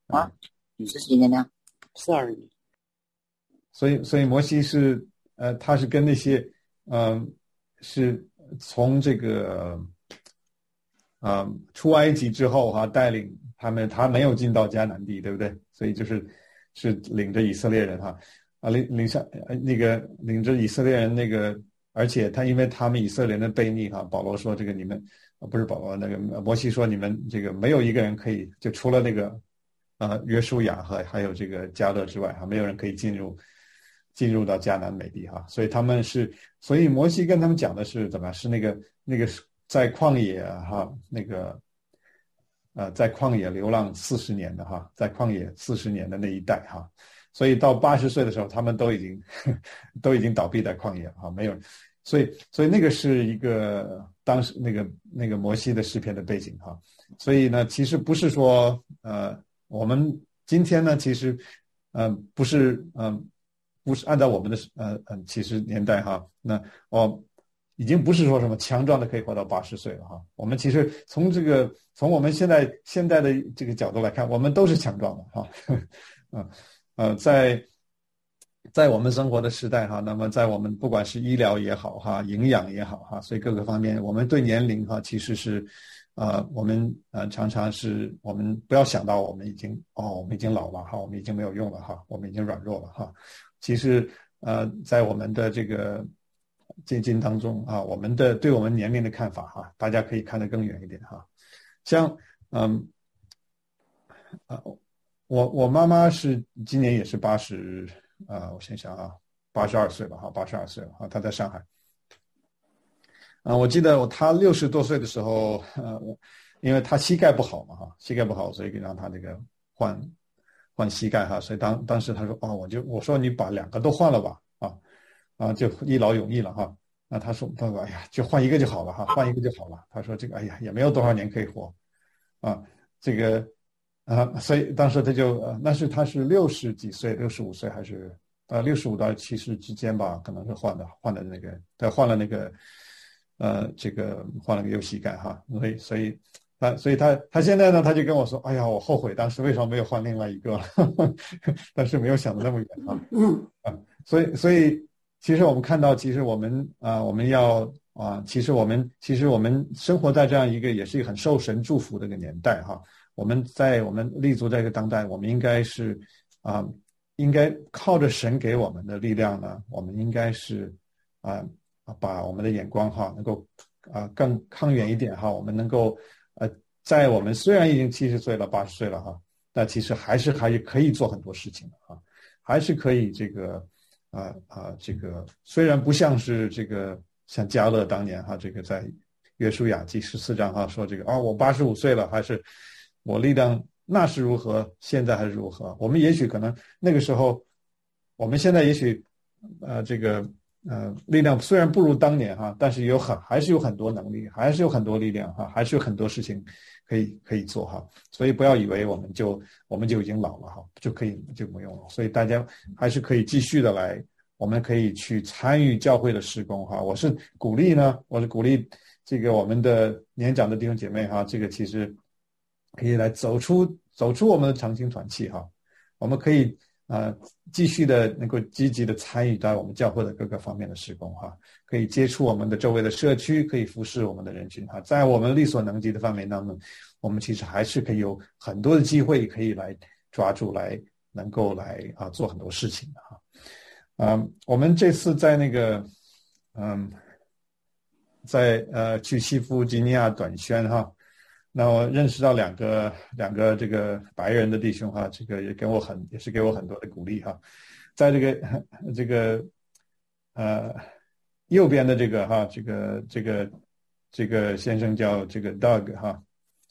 啊，你是几年的？ 四二年。 所以所以摩西是呃他是跟那些嗯、呃、是从这个啊、呃、出埃及之后哈、啊、带领他们，他没有进到迦南地，对不对？所以就是是领着以色列人哈啊领领上那个领着以色列人那个，而且他因为他们以色列人的悖逆哈，保罗说这个你们不是保罗那个摩西说你们这个没有一个人可以，就除了那个啊约书亚和还有这个迦勒之外哈，没有人可以进入进入到迦南美地哈，所以他们是，所以摩西跟他们讲的是怎么是那个那个在旷野哈那个呃在旷野流浪四十年的哈，在旷野四十年的那一代哈，所以到八十岁的时候，他们都已经都已经倒闭在旷野了哈，没有，所以所以那个是一个当时那个那个摩西的诗篇的背景哈，所以呢，其实不是说呃我们今天呢，其实呃不是嗯。呃不是按照我们的呃嗯其实年代哈，那哦已经不是说什么强壮的可以活到八十岁了哈。我们其实从这个从我们现在现在的这个角度来看，我们都是强壮的哈。嗯呃在在我们生活的时代哈，那么在我们不管是医疗也好哈，营养也好哈，所以各个方面，我们对年龄哈其实是呃我们呃常常是我们不要想到我们已经哦我们已经老了哈，我们已经没有用了哈，我们已经软弱了哈。其实，呃，在我们的这个接近当中啊，我们的对我们年龄的看法哈，大家可以看得更远一点哈。像，嗯，啊，我我妈妈是今年也是八十啊，我想想啊，八十二岁了哈，八十二岁了哈，她在上海。啊，我记得我她六十多岁的时候，呃，因为她膝盖不好嘛哈，膝盖不好，所以让她这个换。换膝盖哈，所以当当时他说哦，我就我说你把两个都换了吧，啊啊，就一劳永逸了哈。那他说他说哎呀，就换一个就好了哈，换一个就好了。他说这个哎呀也没有多少年可以活，啊，这个啊，所以当时他就呃，那是他是六十几岁，六十五岁还是呃六十五到七十之间吧，可能是换的换的那个，他换了那个呃这个换了个右膝盖哈，所以所以。他所以他他现在呢，他就跟我说：“哎呀，我后悔当时为什么没有换另外一个了，但是没有想的那么远啊。”嗯啊，所以所以其实我们看到，其实我们啊，我们要啊，其实我们其实我们生活在这样一个也是一个很受神祝福的一个年代哈。我们在我们立足在这个当代，我们应该是啊，应该靠着神给我们的力量呢，我们应该是啊把我们的眼光哈能够啊更抗远一点哈，我们能够。呃，在我们虽然已经七十岁了、八十岁了哈，但其实还是还是可以做很多事情的哈，还是可以这个啊啊、呃呃、这个虽然不像是这个像迦勒当年哈，这个在约书亚记十四章哈说这个啊、哦、我八十五岁了，还是我力量那是如何，现在还是如何？我们也许可能那个时候，我们现在也许呃这个。呃，力量虽然不如当年哈，但是有很还是有很多能力，还是有很多力量哈，还是有很多事情可以可以做哈。所以不要以为我们就我们就已经老了哈，就可以就不用了。所以大家还是可以继续的来，我们可以去参与教会的事工哈。我是鼓励呢，我是鼓励这个我们的年长的弟兄姐妹哈，这个其实可以来走出走出我们的长青团契哈，我们可以。啊、呃，继续的能够积极的参与到我们教会的各个方面的事工哈，可以接触我们的周围的社区，可以服侍我们的人群哈，在我们力所能及的范围当中，我们其实还是可以有很多的机会可以来抓住，来能够来啊做很多事情的哈。啊、呃，我们这次在那个嗯，在呃去西弗吉尼亚短宣哈。那我认识到两个两个这个白人的弟兄哈，这个也给我很也是给我很多的鼓励哈，在这个这个呃右边的这个哈，这个这个这个先生叫这个 Doug 哈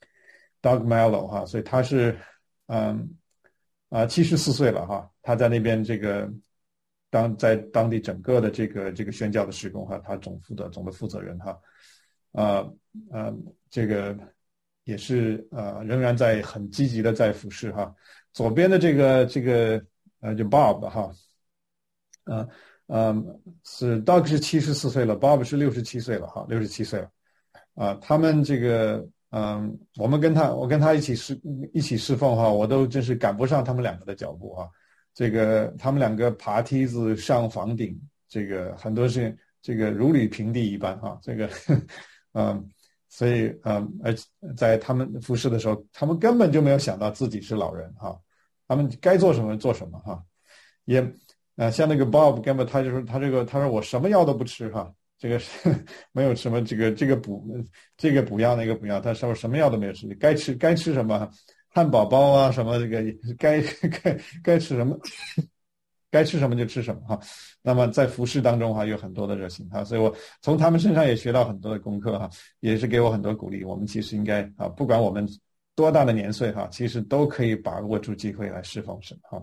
，Doug Mello 哈，所以他是嗯啊七十四岁了哈，他在那边这个当在当地整个的这个这个宣教的事工哈，他总负责总的负责人哈，啊呃这个。也是呃，仍然在很积极的在服侍哈。左边的这个这个呃，就 Bob 哈，呃呃是 Doug 是七十四岁了 ，Bob 是六十七岁了哈，六十七岁了啊、呃。他们这个嗯，我们跟他，我跟他一起侍一起侍奉哈，我都真是赶不上他们两个的脚步哈。这个他们两个爬梯子上房顶，这个很多是这个如履平地一般哈。这个，嗯，所以嗯，而在他们服侍的时候，他们根本就没有想到自己是老人哈，他们该做什么做什么哈，也啊像那个 Bob 根本他就说他这个他说我什么药都不吃哈。这个是没有什么这个这个补这个补药那个补药，他说什么药都没有吃，该吃该吃什么汉堡包啊什么这个该该该吃什么该吃什么就吃什么哈。那么在服侍当中哈有很多的热心哈，所以我从他们身上也学到很多的功课哈，也是给我很多鼓励。我们其实应该啊，不管我们多大的年岁哈，其实都可以把握住机会来侍奉神哈。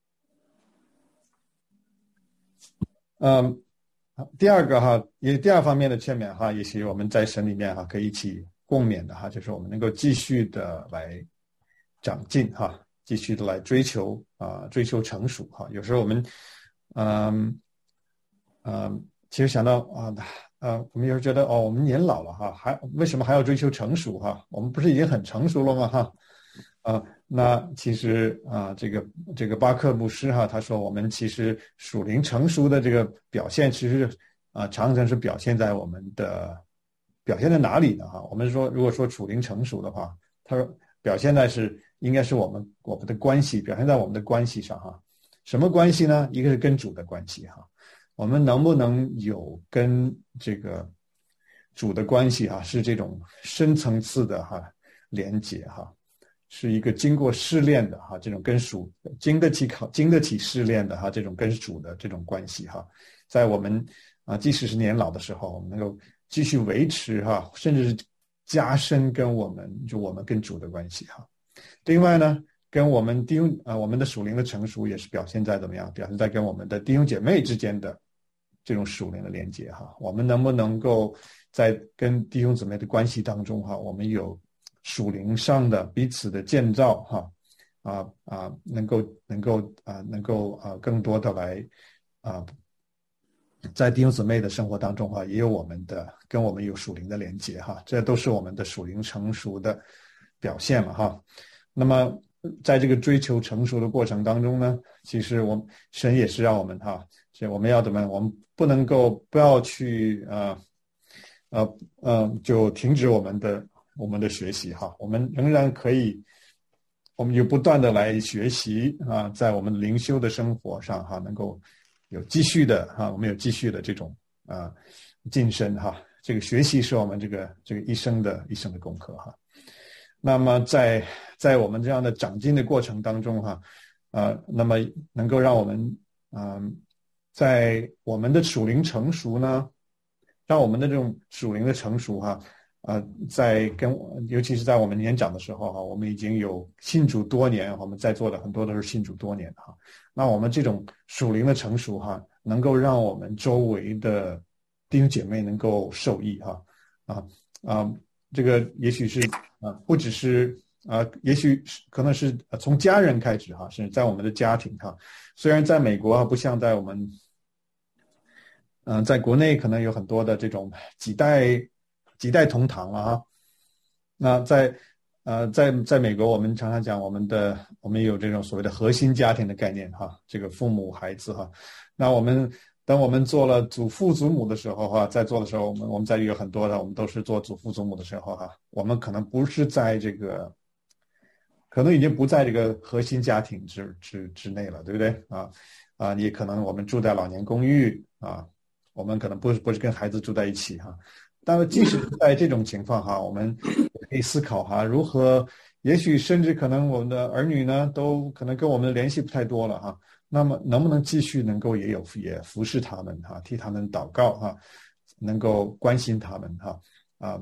嗯。第二个哈，也第二方面的劝勉哈，也许我们在神里面哈可以一起共勉的哈，就是我们能够继续的来长进哈，继续的来追求啊、呃，追求成熟哈。有时候我们，嗯嗯，其实想到啊呃，我们有时候觉得哦，我们年老了哈，还为什么还要追求成熟哈？我们不是已经很成熟了吗哈？啊，那其实啊，这个这个巴克牧师哈，他说我们其实属灵成熟的这个表现，其实啊，常常是表现在我们的表现在哪里呢？哈，我们说如果说属灵成熟的话，他说表现在是应该是我们我们的关系，表现在我们的关系上哈。什么关系呢？一个是跟主的关系哈，我们能不能有跟这个主的关系哈，是这种深层次的哈连结哈。是一个经过试炼的哈，这种跟属经得起考经得起试炼的哈，这种跟主的这种关系哈，在我们啊即使是年老的时候，我们能够继续维持哈，甚至是加深跟我们就我们跟主的关系哈。另外呢，跟我们弟兄啊，我们的属灵的成熟也是表现在怎么样？表现在跟我们的弟兄姐妹之间的这种属灵的连接哈。我们能不能够在跟弟兄姊妹的关系当中哈，我们有属灵上的彼此的建造哈，啊啊，能够能够啊能够啊更多的来啊，在弟兄姊妹的生活当中哈，也有我们的跟我们有属灵的连接哈，这都是我们的属灵成熟的表现了哈。那么在这个追求成熟的过程当中呢，其实我们神也是让我们哈，所以我们要怎么样？我们不能够不要去呃呃呃就停止我们的。我们的学习哈，我们仍然可以，我们有不断的来学习啊，在我们灵修的生活上哈，能够有继续的哈，我们有继续的这种啊晋升哈。这个学习是我们这个这个一生的一生的功课哈。那么在在我们这样的长进的过程当中哈，呃，那么能够让我们嗯、呃，在我们的属灵成熟呢，让我们的这种属灵的成熟哈。呃，在跟尤其是在我们年长的时候哈，我们已经有信主多年，我们在座的很多都是信主多年哈。那我们这种属灵的成熟哈，能够让我们周围的弟兄姐妹能够受益哈。啊啊，这个也许是啊，不只是啊，也许可能是从家人开始哈，甚至在我们的家庭哈。虽然在美国啊，不像在我们，嗯、呃，在国内可能有很多的这种几代。几代同堂了哈，那在呃在在美国，我们常常讲我们的我们有这种所谓的核心家庭的概念哈，这个父母孩子哈。那我们等我们做了祖父祖母的时候哈，在做的时候，我们我们在有很多的，我们都是做祖父祖母的时候哈，我们可能不是在这个，可能已经不在这个核心家庭之之之内了，对不对啊？啊，也可能我们住在老年公寓啊，我们可能不是不是跟孩子住在一起哈。但是即使在这种情况哈，我们可以思考哈，如何，也许甚至可能我们的儿女呢，都可能跟我们联系不太多了哈。那么能不能继续能够也有也服侍他们哈，替他们祷告哈，能够关心他们哈啊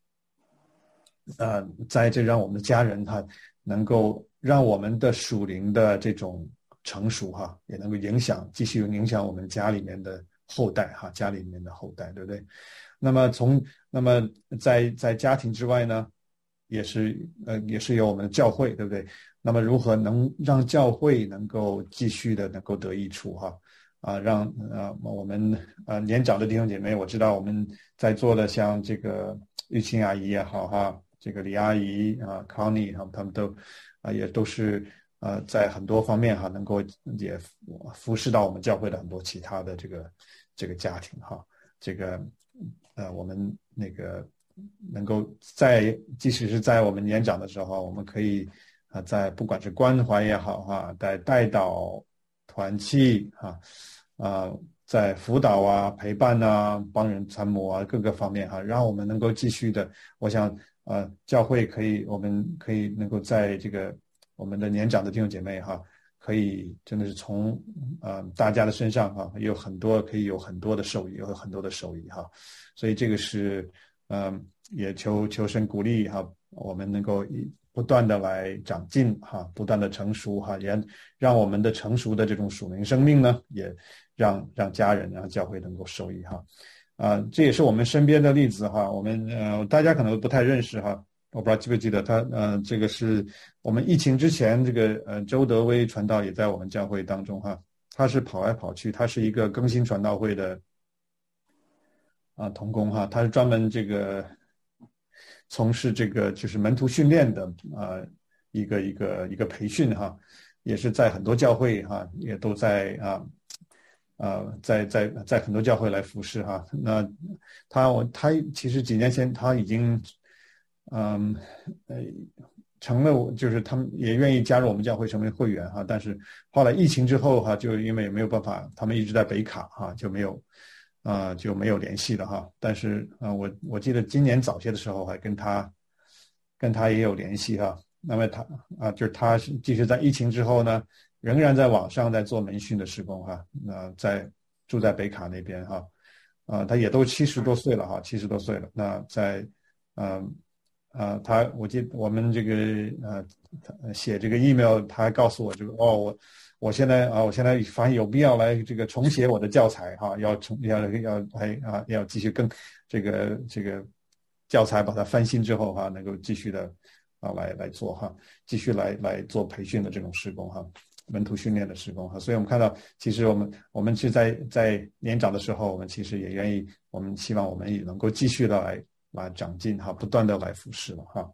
呃，在这让我们的家人哈，能够让我们的属灵的这种成熟哈，也能够影响继续影响我们家里面的后代哈，家里面的后代，对不对？那么从那么在在家庭之外呢，也是呃也是有我们的教会，对不对？那么如何能让教会能够继续的能够得益处哈啊，让呃我们呃年长的弟兄姐妹，我知道我们在座的像这个玉清阿姨也好哈， 这个李阿姨啊 Connie 哈，他们都啊也都是呃在很多方面哈能够也服侍到我们教会的很多其他的这个这个家庭哈，这个呃我们那个能够在即使是在我们年长的时候，我们可以啊在不管是关怀也好哈，在带导团契哈啊。在辅导啊、陪伴啊、帮人参谋啊各个方面哈，让我们能够继续的，我想呃，教会可以，我们可以能够在这个我们的年长的弟兄姐妹哈，可以真的是从呃大家的身上哈，也有很多可以有很多的受益，有很多的受益哈，所以这个是嗯、呃，也求求神鼓励哈，我们能够不断的来长进哈，不断的成熟哈，也让我们的成熟的这种属灵生命呢，也让让家人让教会能够受益哈，啊、呃，这也是我们身边的例子哈，我们呃大家可能不太认识哈，我不知道记不记得他呃这个是我们疫情之前这个呃周德威传道也在我们教会当中哈，他是跑来跑去，他是一个更新传道会的啊、呃、同工哈，他是专门这个从事这个就是门徒训练的啊、呃、一个一个一个培训哈，也是在很多教会哈也都在啊。呃，在在在很多教会来服侍哈，那他我他其实几年前他已经，嗯呃成了，就是他们也愿意加入我们教会成为会员哈，但是后来疫情之后哈，就因为没有办法，他们一直在北卡哈，就没有啊、呃、就没有联系了哈。但是啊、呃、我我记得今年早些的时候还跟他跟他也有联系哈。那么他啊、呃、就是他是即使在疫情之后呢。仍然在网上在做门训的事工哈，那、呃、在住在北卡那边哈，啊、呃，他也都七十多岁了哈，七十多岁了。那在，呃，呃，他我记得我们这个呃写这个 email， 他还告诉我这个哦，我我现在啊，我现在发现有必要来这个重写我的教材哈，要重要要还啊要继续更这个这个教材把它翻新之后哈，能够继续的啊来来做哈，继续来来做培训的这种事工哈。门徒训练的事工哈，所以我们看到，其实我们我们是在在年长的时候，我们其实也愿意，我们希望我们也能够继续的来来长进哈，不断的来服侍了哈。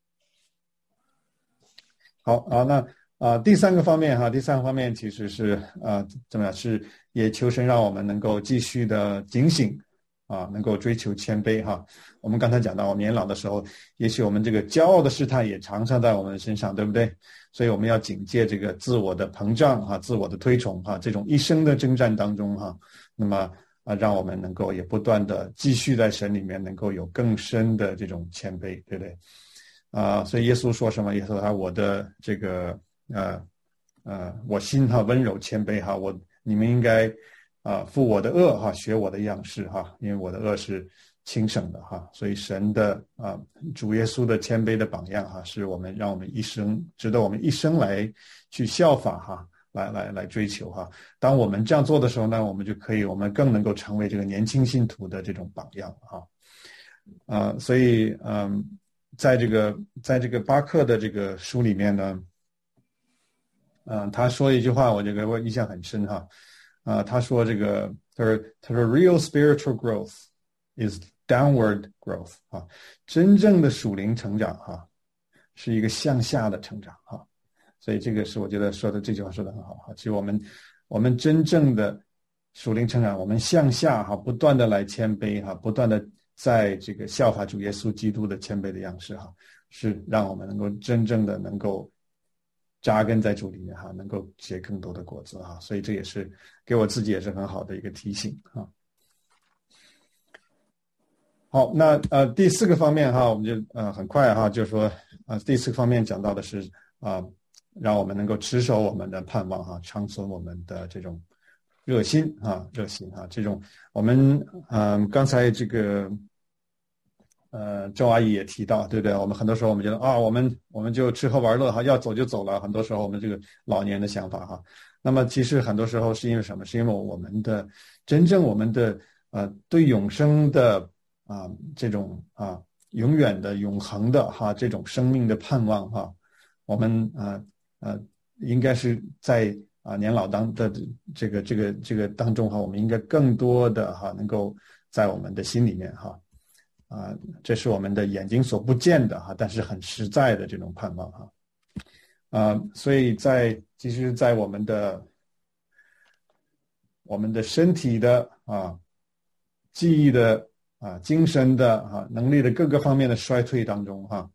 好啊，那啊第三个方面哈，第三个方面其实是啊怎么样？是也求神让我们能够继续的警醒啊，能够追求谦卑哈。我们刚才讲到，我们年老的时候，也许我们这个骄傲的试探也常常在我们的身上，对不对？所以我们要警戒这个自我的膨胀哈，自我的推崇哈，这种一生的征战当中哈，那么啊，让我们能够也不断的继续在神里面能够有更深的这种谦卑，对不对？啊，所以耶稣说什么？耶稣说我的这个呃呃，我心哈温柔谦卑哈，我你们应该啊负我的恶哈，学我的样式哈，因为我的恶是轻省的哈，所以神的啊主耶稣的谦卑的榜样哈，是我们让我们一生值得我们一生来去效法哈，来来来追求哈。当我们这样做的时候呢，我们就可以，我们更能够成为这个年轻信徒的这种榜样哈。啊、呃，所以嗯，在这个在这个巴克的这个书里面呢，嗯、呃，他说一句话，我这个我印象很深哈。啊、呃，他说这个，他说他说 real spiritual growth is downward growth 啊，真正的属灵成长哈、啊，是一个向下的成长哈、啊，所以这个是我觉得说的这句话说的很好哈。其实我们我们真正的属灵成长，我们向下哈、啊，不断的来谦卑哈、啊，不断的在这个效法主耶稣基督的谦卑的样式哈、啊，是让我们能够真正的能够扎根在主里面哈、啊，能够结更多的果子哈、啊。所以这也是给我自己也是很好的一个提醒啊。好，那呃第四个方面哈，我们就呃很快哈，就是说啊、呃、第四个方面讲到的是啊、呃，让我们能够持守我们的盼望哈，长存我们的这种热心啊，热心啊，这种我们嗯、呃、刚才这个呃周阿姨也提到，对不对？我们很多时候我们觉得啊，我们我们就吃喝玩乐哈，要走就走了，很多时候我们这个老年的想法哈。那么其实很多时候是因为什么？是因为我们的真正我们的呃对永生的啊，这种啊，永远的、永恒的哈，这种生命的盼望哈，我们啊呃，应该是在啊年老当的这个这个这个当中哈，我们应该更多的哈，能够在我们的心里面哈， 啊，这是我们的眼睛所不见的哈，但是很实在的这种盼望哈。啊，所以在其实，在我们的我们的身体的啊、记忆的啊、精神的啊、能力的各个方面的衰退当中哈，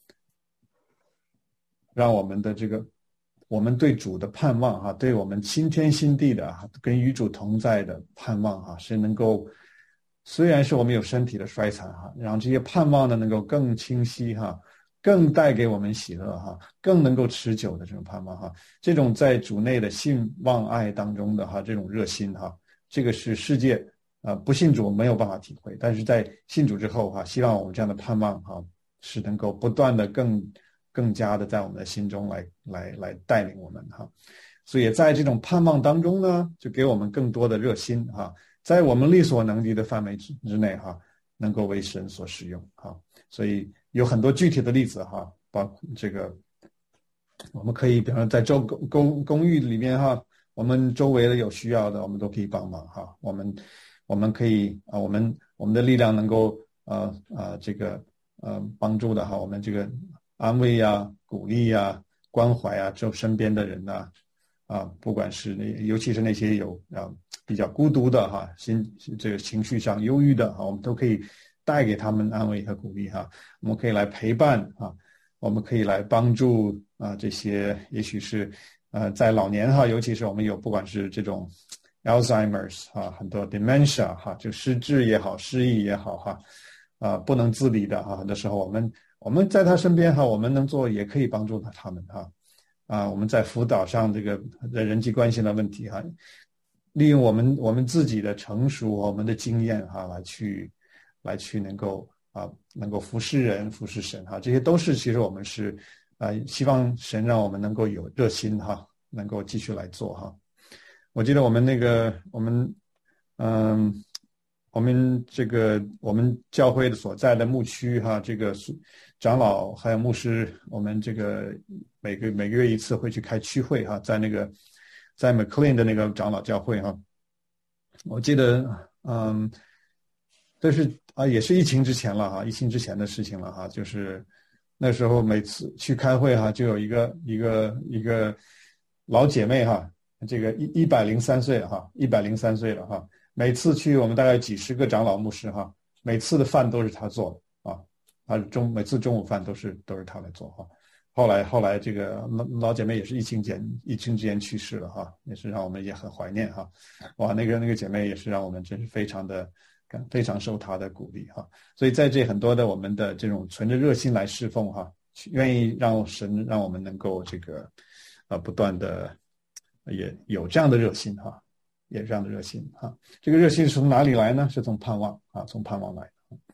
让我们的这个我们对主的盼望哈，对我们新天新地的跟与主同在的盼望哈，是能够虽然是我们有身体的衰残哈，让这些盼望呢能够更清晰哈。更带给我们喜乐哈，更能够持久的这种盼望哈，这种在主内的信望爱当中的哈这种热心哈，这个是世界呃不信主没有办法体会，但是在信主之后哈，希望我们这样的盼望哈是能够不断的更更加的在我们的心中来来来带领我们哈，所以在这种盼望当中呢，就给我们更多的热心哈，在我们力所能及的范围之之内哈，能够为神所使用哈，所以。有很多具体的例子哈，包括这个，我们可以比方说在周公公公寓里面哈，我们周围的有需要的，我们都可以帮忙哈。我们我们可以啊，我们我们的力量能够呃呃这个呃帮助的哈，我们这个安慰呀、鼓励呀、关怀啊，周身边的人呐啊，不管是那尤其是那些有啊比较孤独的哈，心这个情绪上忧郁的哈，我们都可以。带给他们安慰和鼓励哈，我们可以来陪伴啊，我们可以来帮助啊这些也许是呃在老年哈，尤其是我们有不管是这种 Alzheimer's 哈，很多 dementia 哈，就失智也好，失忆也好哈，啊不能自理的哈，很多时候我们我们在他身边哈，我们能做也可以帮助他们哈，啊我们在辅导上这个人际关系的问题哈，利用我们我们自己的成熟，我们的经验哈来去。来去能够啊，能够服侍人、服侍神哈，这些都是其实我们是啊，希望神让我们能够有热心哈，能够继续来做哈。我记得我们那个我们嗯，我们这个我们教会的所在的牧区哈，这个长老还有牧师，我们这个每个每个月一次会去开区会哈，在那个在 McLean 的那个长老教会哈，我记得嗯，这是。啊，也是疫情之前了哈，疫情之前的事情了哈，就是那时候每次去开会哈，就有一个一个一个老姐妹哈，这个一一百零三岁哈，一百零三岁了哈，每次去我们大概几十个长老牧师哈，每次的饭都是她做的啊，啊中每次中午饭都是都是她来做哈。后来后来这个老老姐妹也是疫情前疫情之前去世了哈，也是让我们也很怀念哈。哇，那个那个姐妹也是让我们真是非常的。非常受他的鼓励哈，所以在这很多的我们的这种存着热心来侍奉哈，愿意让神让我们能够这个呃不断的也有这样的热心哈，也有这样的热心哈。这个热心是从哪里来呢？是从盼望啊，从盼望来。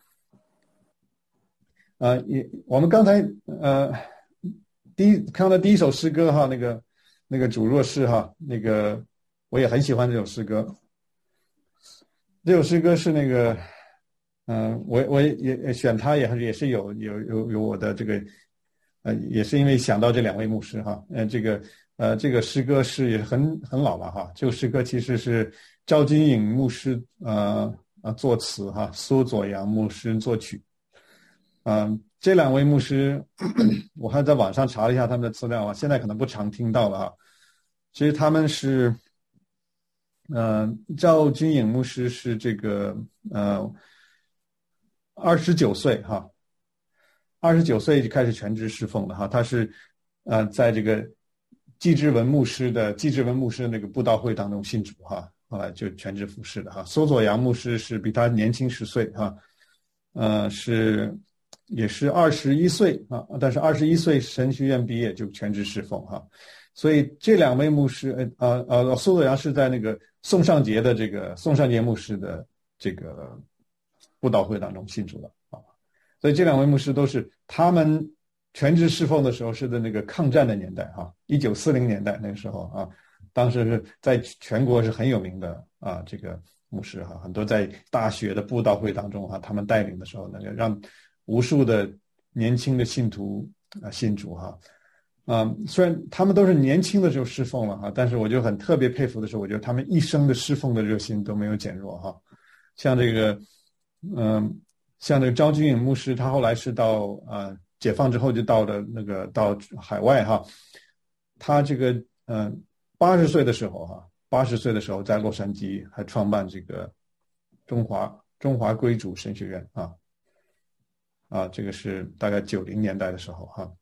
呃，也我们刚才呃第一看到第一首诗歌哈，那个那个主若是哈，那个我也很喜欢这首诗歌。这首诗歌是那个，嗯、呃，我我也选它也也是有有有有我的这个，呃，也是因为想到这两位牧师哈，呃，这个呃这个诗歌是也很很老了哈，这个诗歌其实是赵金颖牧师呃啊作词哈，苏佐阳牧师作曲，嗯、呃，这两位牧师我还在网上查了一下他们的资料啊，现在可能不常听到了哈，其实他们是。呃，赵君颖牧师是这个呃二十九岁哈，二十九岁就开始全职侍奉了哈。他是呃在这个季志文牧师的季志文牧师的那个布道会当中信主哈，后来就全职服侍的哈。苏佐阳牧师是比他年轻十岁哈，呃是也是二十一岁啊，但是二十一岁神学院毕业就全职侍奉哈。所以这两位牧师，呃呃，苏佐阳是在那个宋尚节的这个宋尚节牧师的这个布道会当中信主的啊。所以这两位牧师都是他们全职侍奉的时候是在那个抗战的年代哈，一九四零年代那个时候啊，当时是在全国是很有名的啊，这个牧师哈，很多在大学的布道会当中哈，他们带领的时候，那个让无数的年轻的信徒啊信主哈。啊、嗯，虽然他们都是年轻的时候侍奉了哈，但是我就很特别佩服的是，我觉得他们一生的侍奉的热心都没有减弱哈。像这个，嗯， 像那个张君颖牧师，他后来是到呃解放之后就到了那个到海外哈，他这个嗯八十岁的时候哈，八十岁的时候在洛杉矶还创办这个中华中华归主神学院啊啊，这个是大概九零年代的时候哈。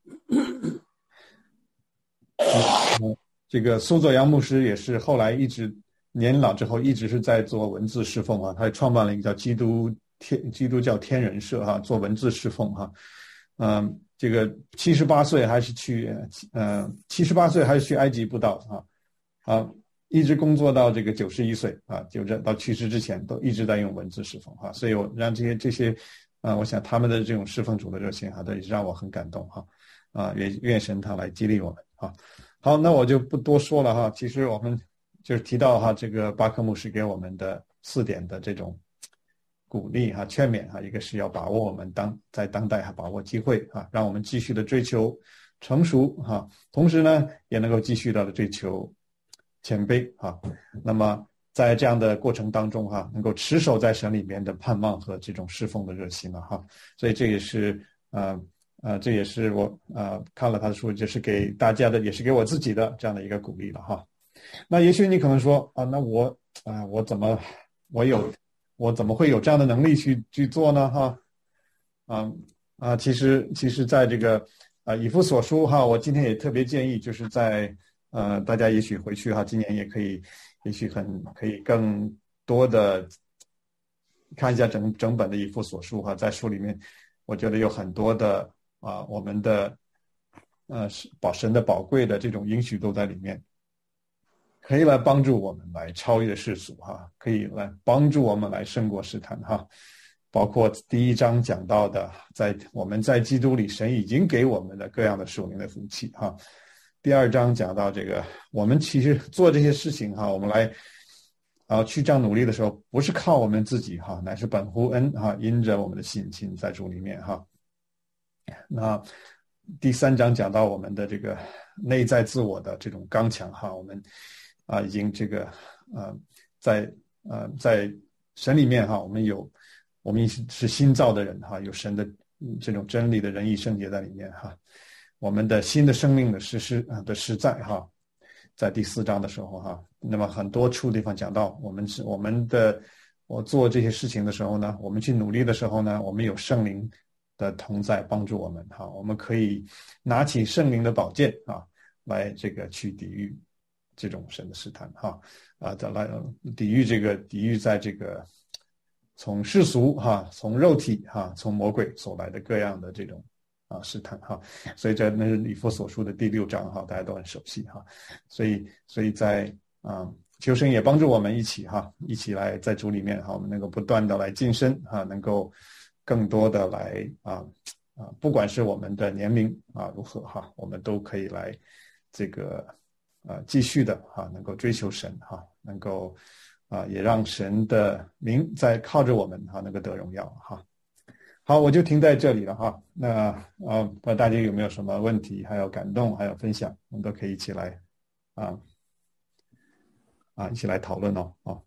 嗯，这个苏佐阳牧师也是后来一直年老之后一直是在做文字侍奉啊，他还创办了一个叫基督天基督教天人社哈、啊，做文字侍奉哈。嗯、呃，这个七十八岁还是去呃七十八岁还是去埃及布道啊啊，一直工作到这个九十一岁啊，就这到去世之前都一直在用文字侍奉哈、啊，所以我让这些这些啊，我想他们的这种侍奉主的热情哈、啊，都让我很感动哈啊，愿愿神他来激励我们啊。好，那我就不多说了哈。其实我们就是提到哈，这个巴克牧师给我们的四点的这种鼓励哈、劝勉哈，一个是要把握我们当在当代哈，把握机会哈，让我们继续的追求成熟哈，同时呢也能够继续的追求谦卑哈。那么在这样的过程当中哈，能够持守在神里面的盼望和这种侍奉的热心了哈。所以这也是呃。呃，这也是我呃看了他的书，就是给大家的，也是给我自己的这样的一个鼓励了哈。那也许你可能说啊，那我啊、呃，我怎么我有我怎么会有这样的能力去去做呢？哈，啊啊，其实其实在这个啊以弗所书哈，我今天也特别建议，就是在呃大家也许回去哈，今年也可以，也许很可以更多的看一下整整本的以弗所书哈，在书里面，我觉得有很多的。啊，我们的呃宝神的宝贵的这种应许都在里面，可以来帮助我们来超越世俗哈，可以来帮助我们来胜过试探哈。包括第一章讲到的，在我们在基督里，神已经给我们的各样的属灵的福气哈。第二章讲到这个，我们其实做这些事情哈，我们来啊去这样努力的时候，不是靠我们自己哈，乃是本乎恩哈，因着我们的信心在主里面哈。那第三章讲到我们的这个内在自我的这种刚强哈，我们啊已经这个呃在呃在神里面哈，我们有我们是新造的人哈，有神的这种真理的仁义圣洁在里面哈，我们的新的生命的实施啊的实在哈，在第四章的时候哈，那么很多处地方讲到我们是我们的我做这些事情的时候呢，我们去努力的时候呢，我们有圣灵的同在帮助我们哈，我们可以拿起圣灵的宝剑啊，来这个去抵御这种神的试探哈啊，再来抵御这个抵御在这个从世俗哈，从肉体哈，从魔鬼所来的各样的这种啊试探哈，所以这那是以弗所书的第六章哈，大家都很熟悉哈，所以所以在啊求神也帮助我们一起哈，一起来在主里面哈，我们能够不断的来晋升哈，能够。更多的来啊啊，不管是我们的年龄啊如何哈，我们都可以来这个啊继续的哈，能够追求神哈，能够啊也让神的名在靠着我们哈能够得荣耀哈。好，我就停在这里了哈。那啊，不知道大家有没有什么问题，还有感动，还有分享，我们都可以一起来啊啊一起来讨论哦哦。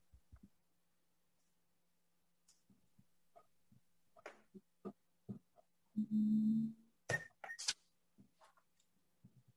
嗯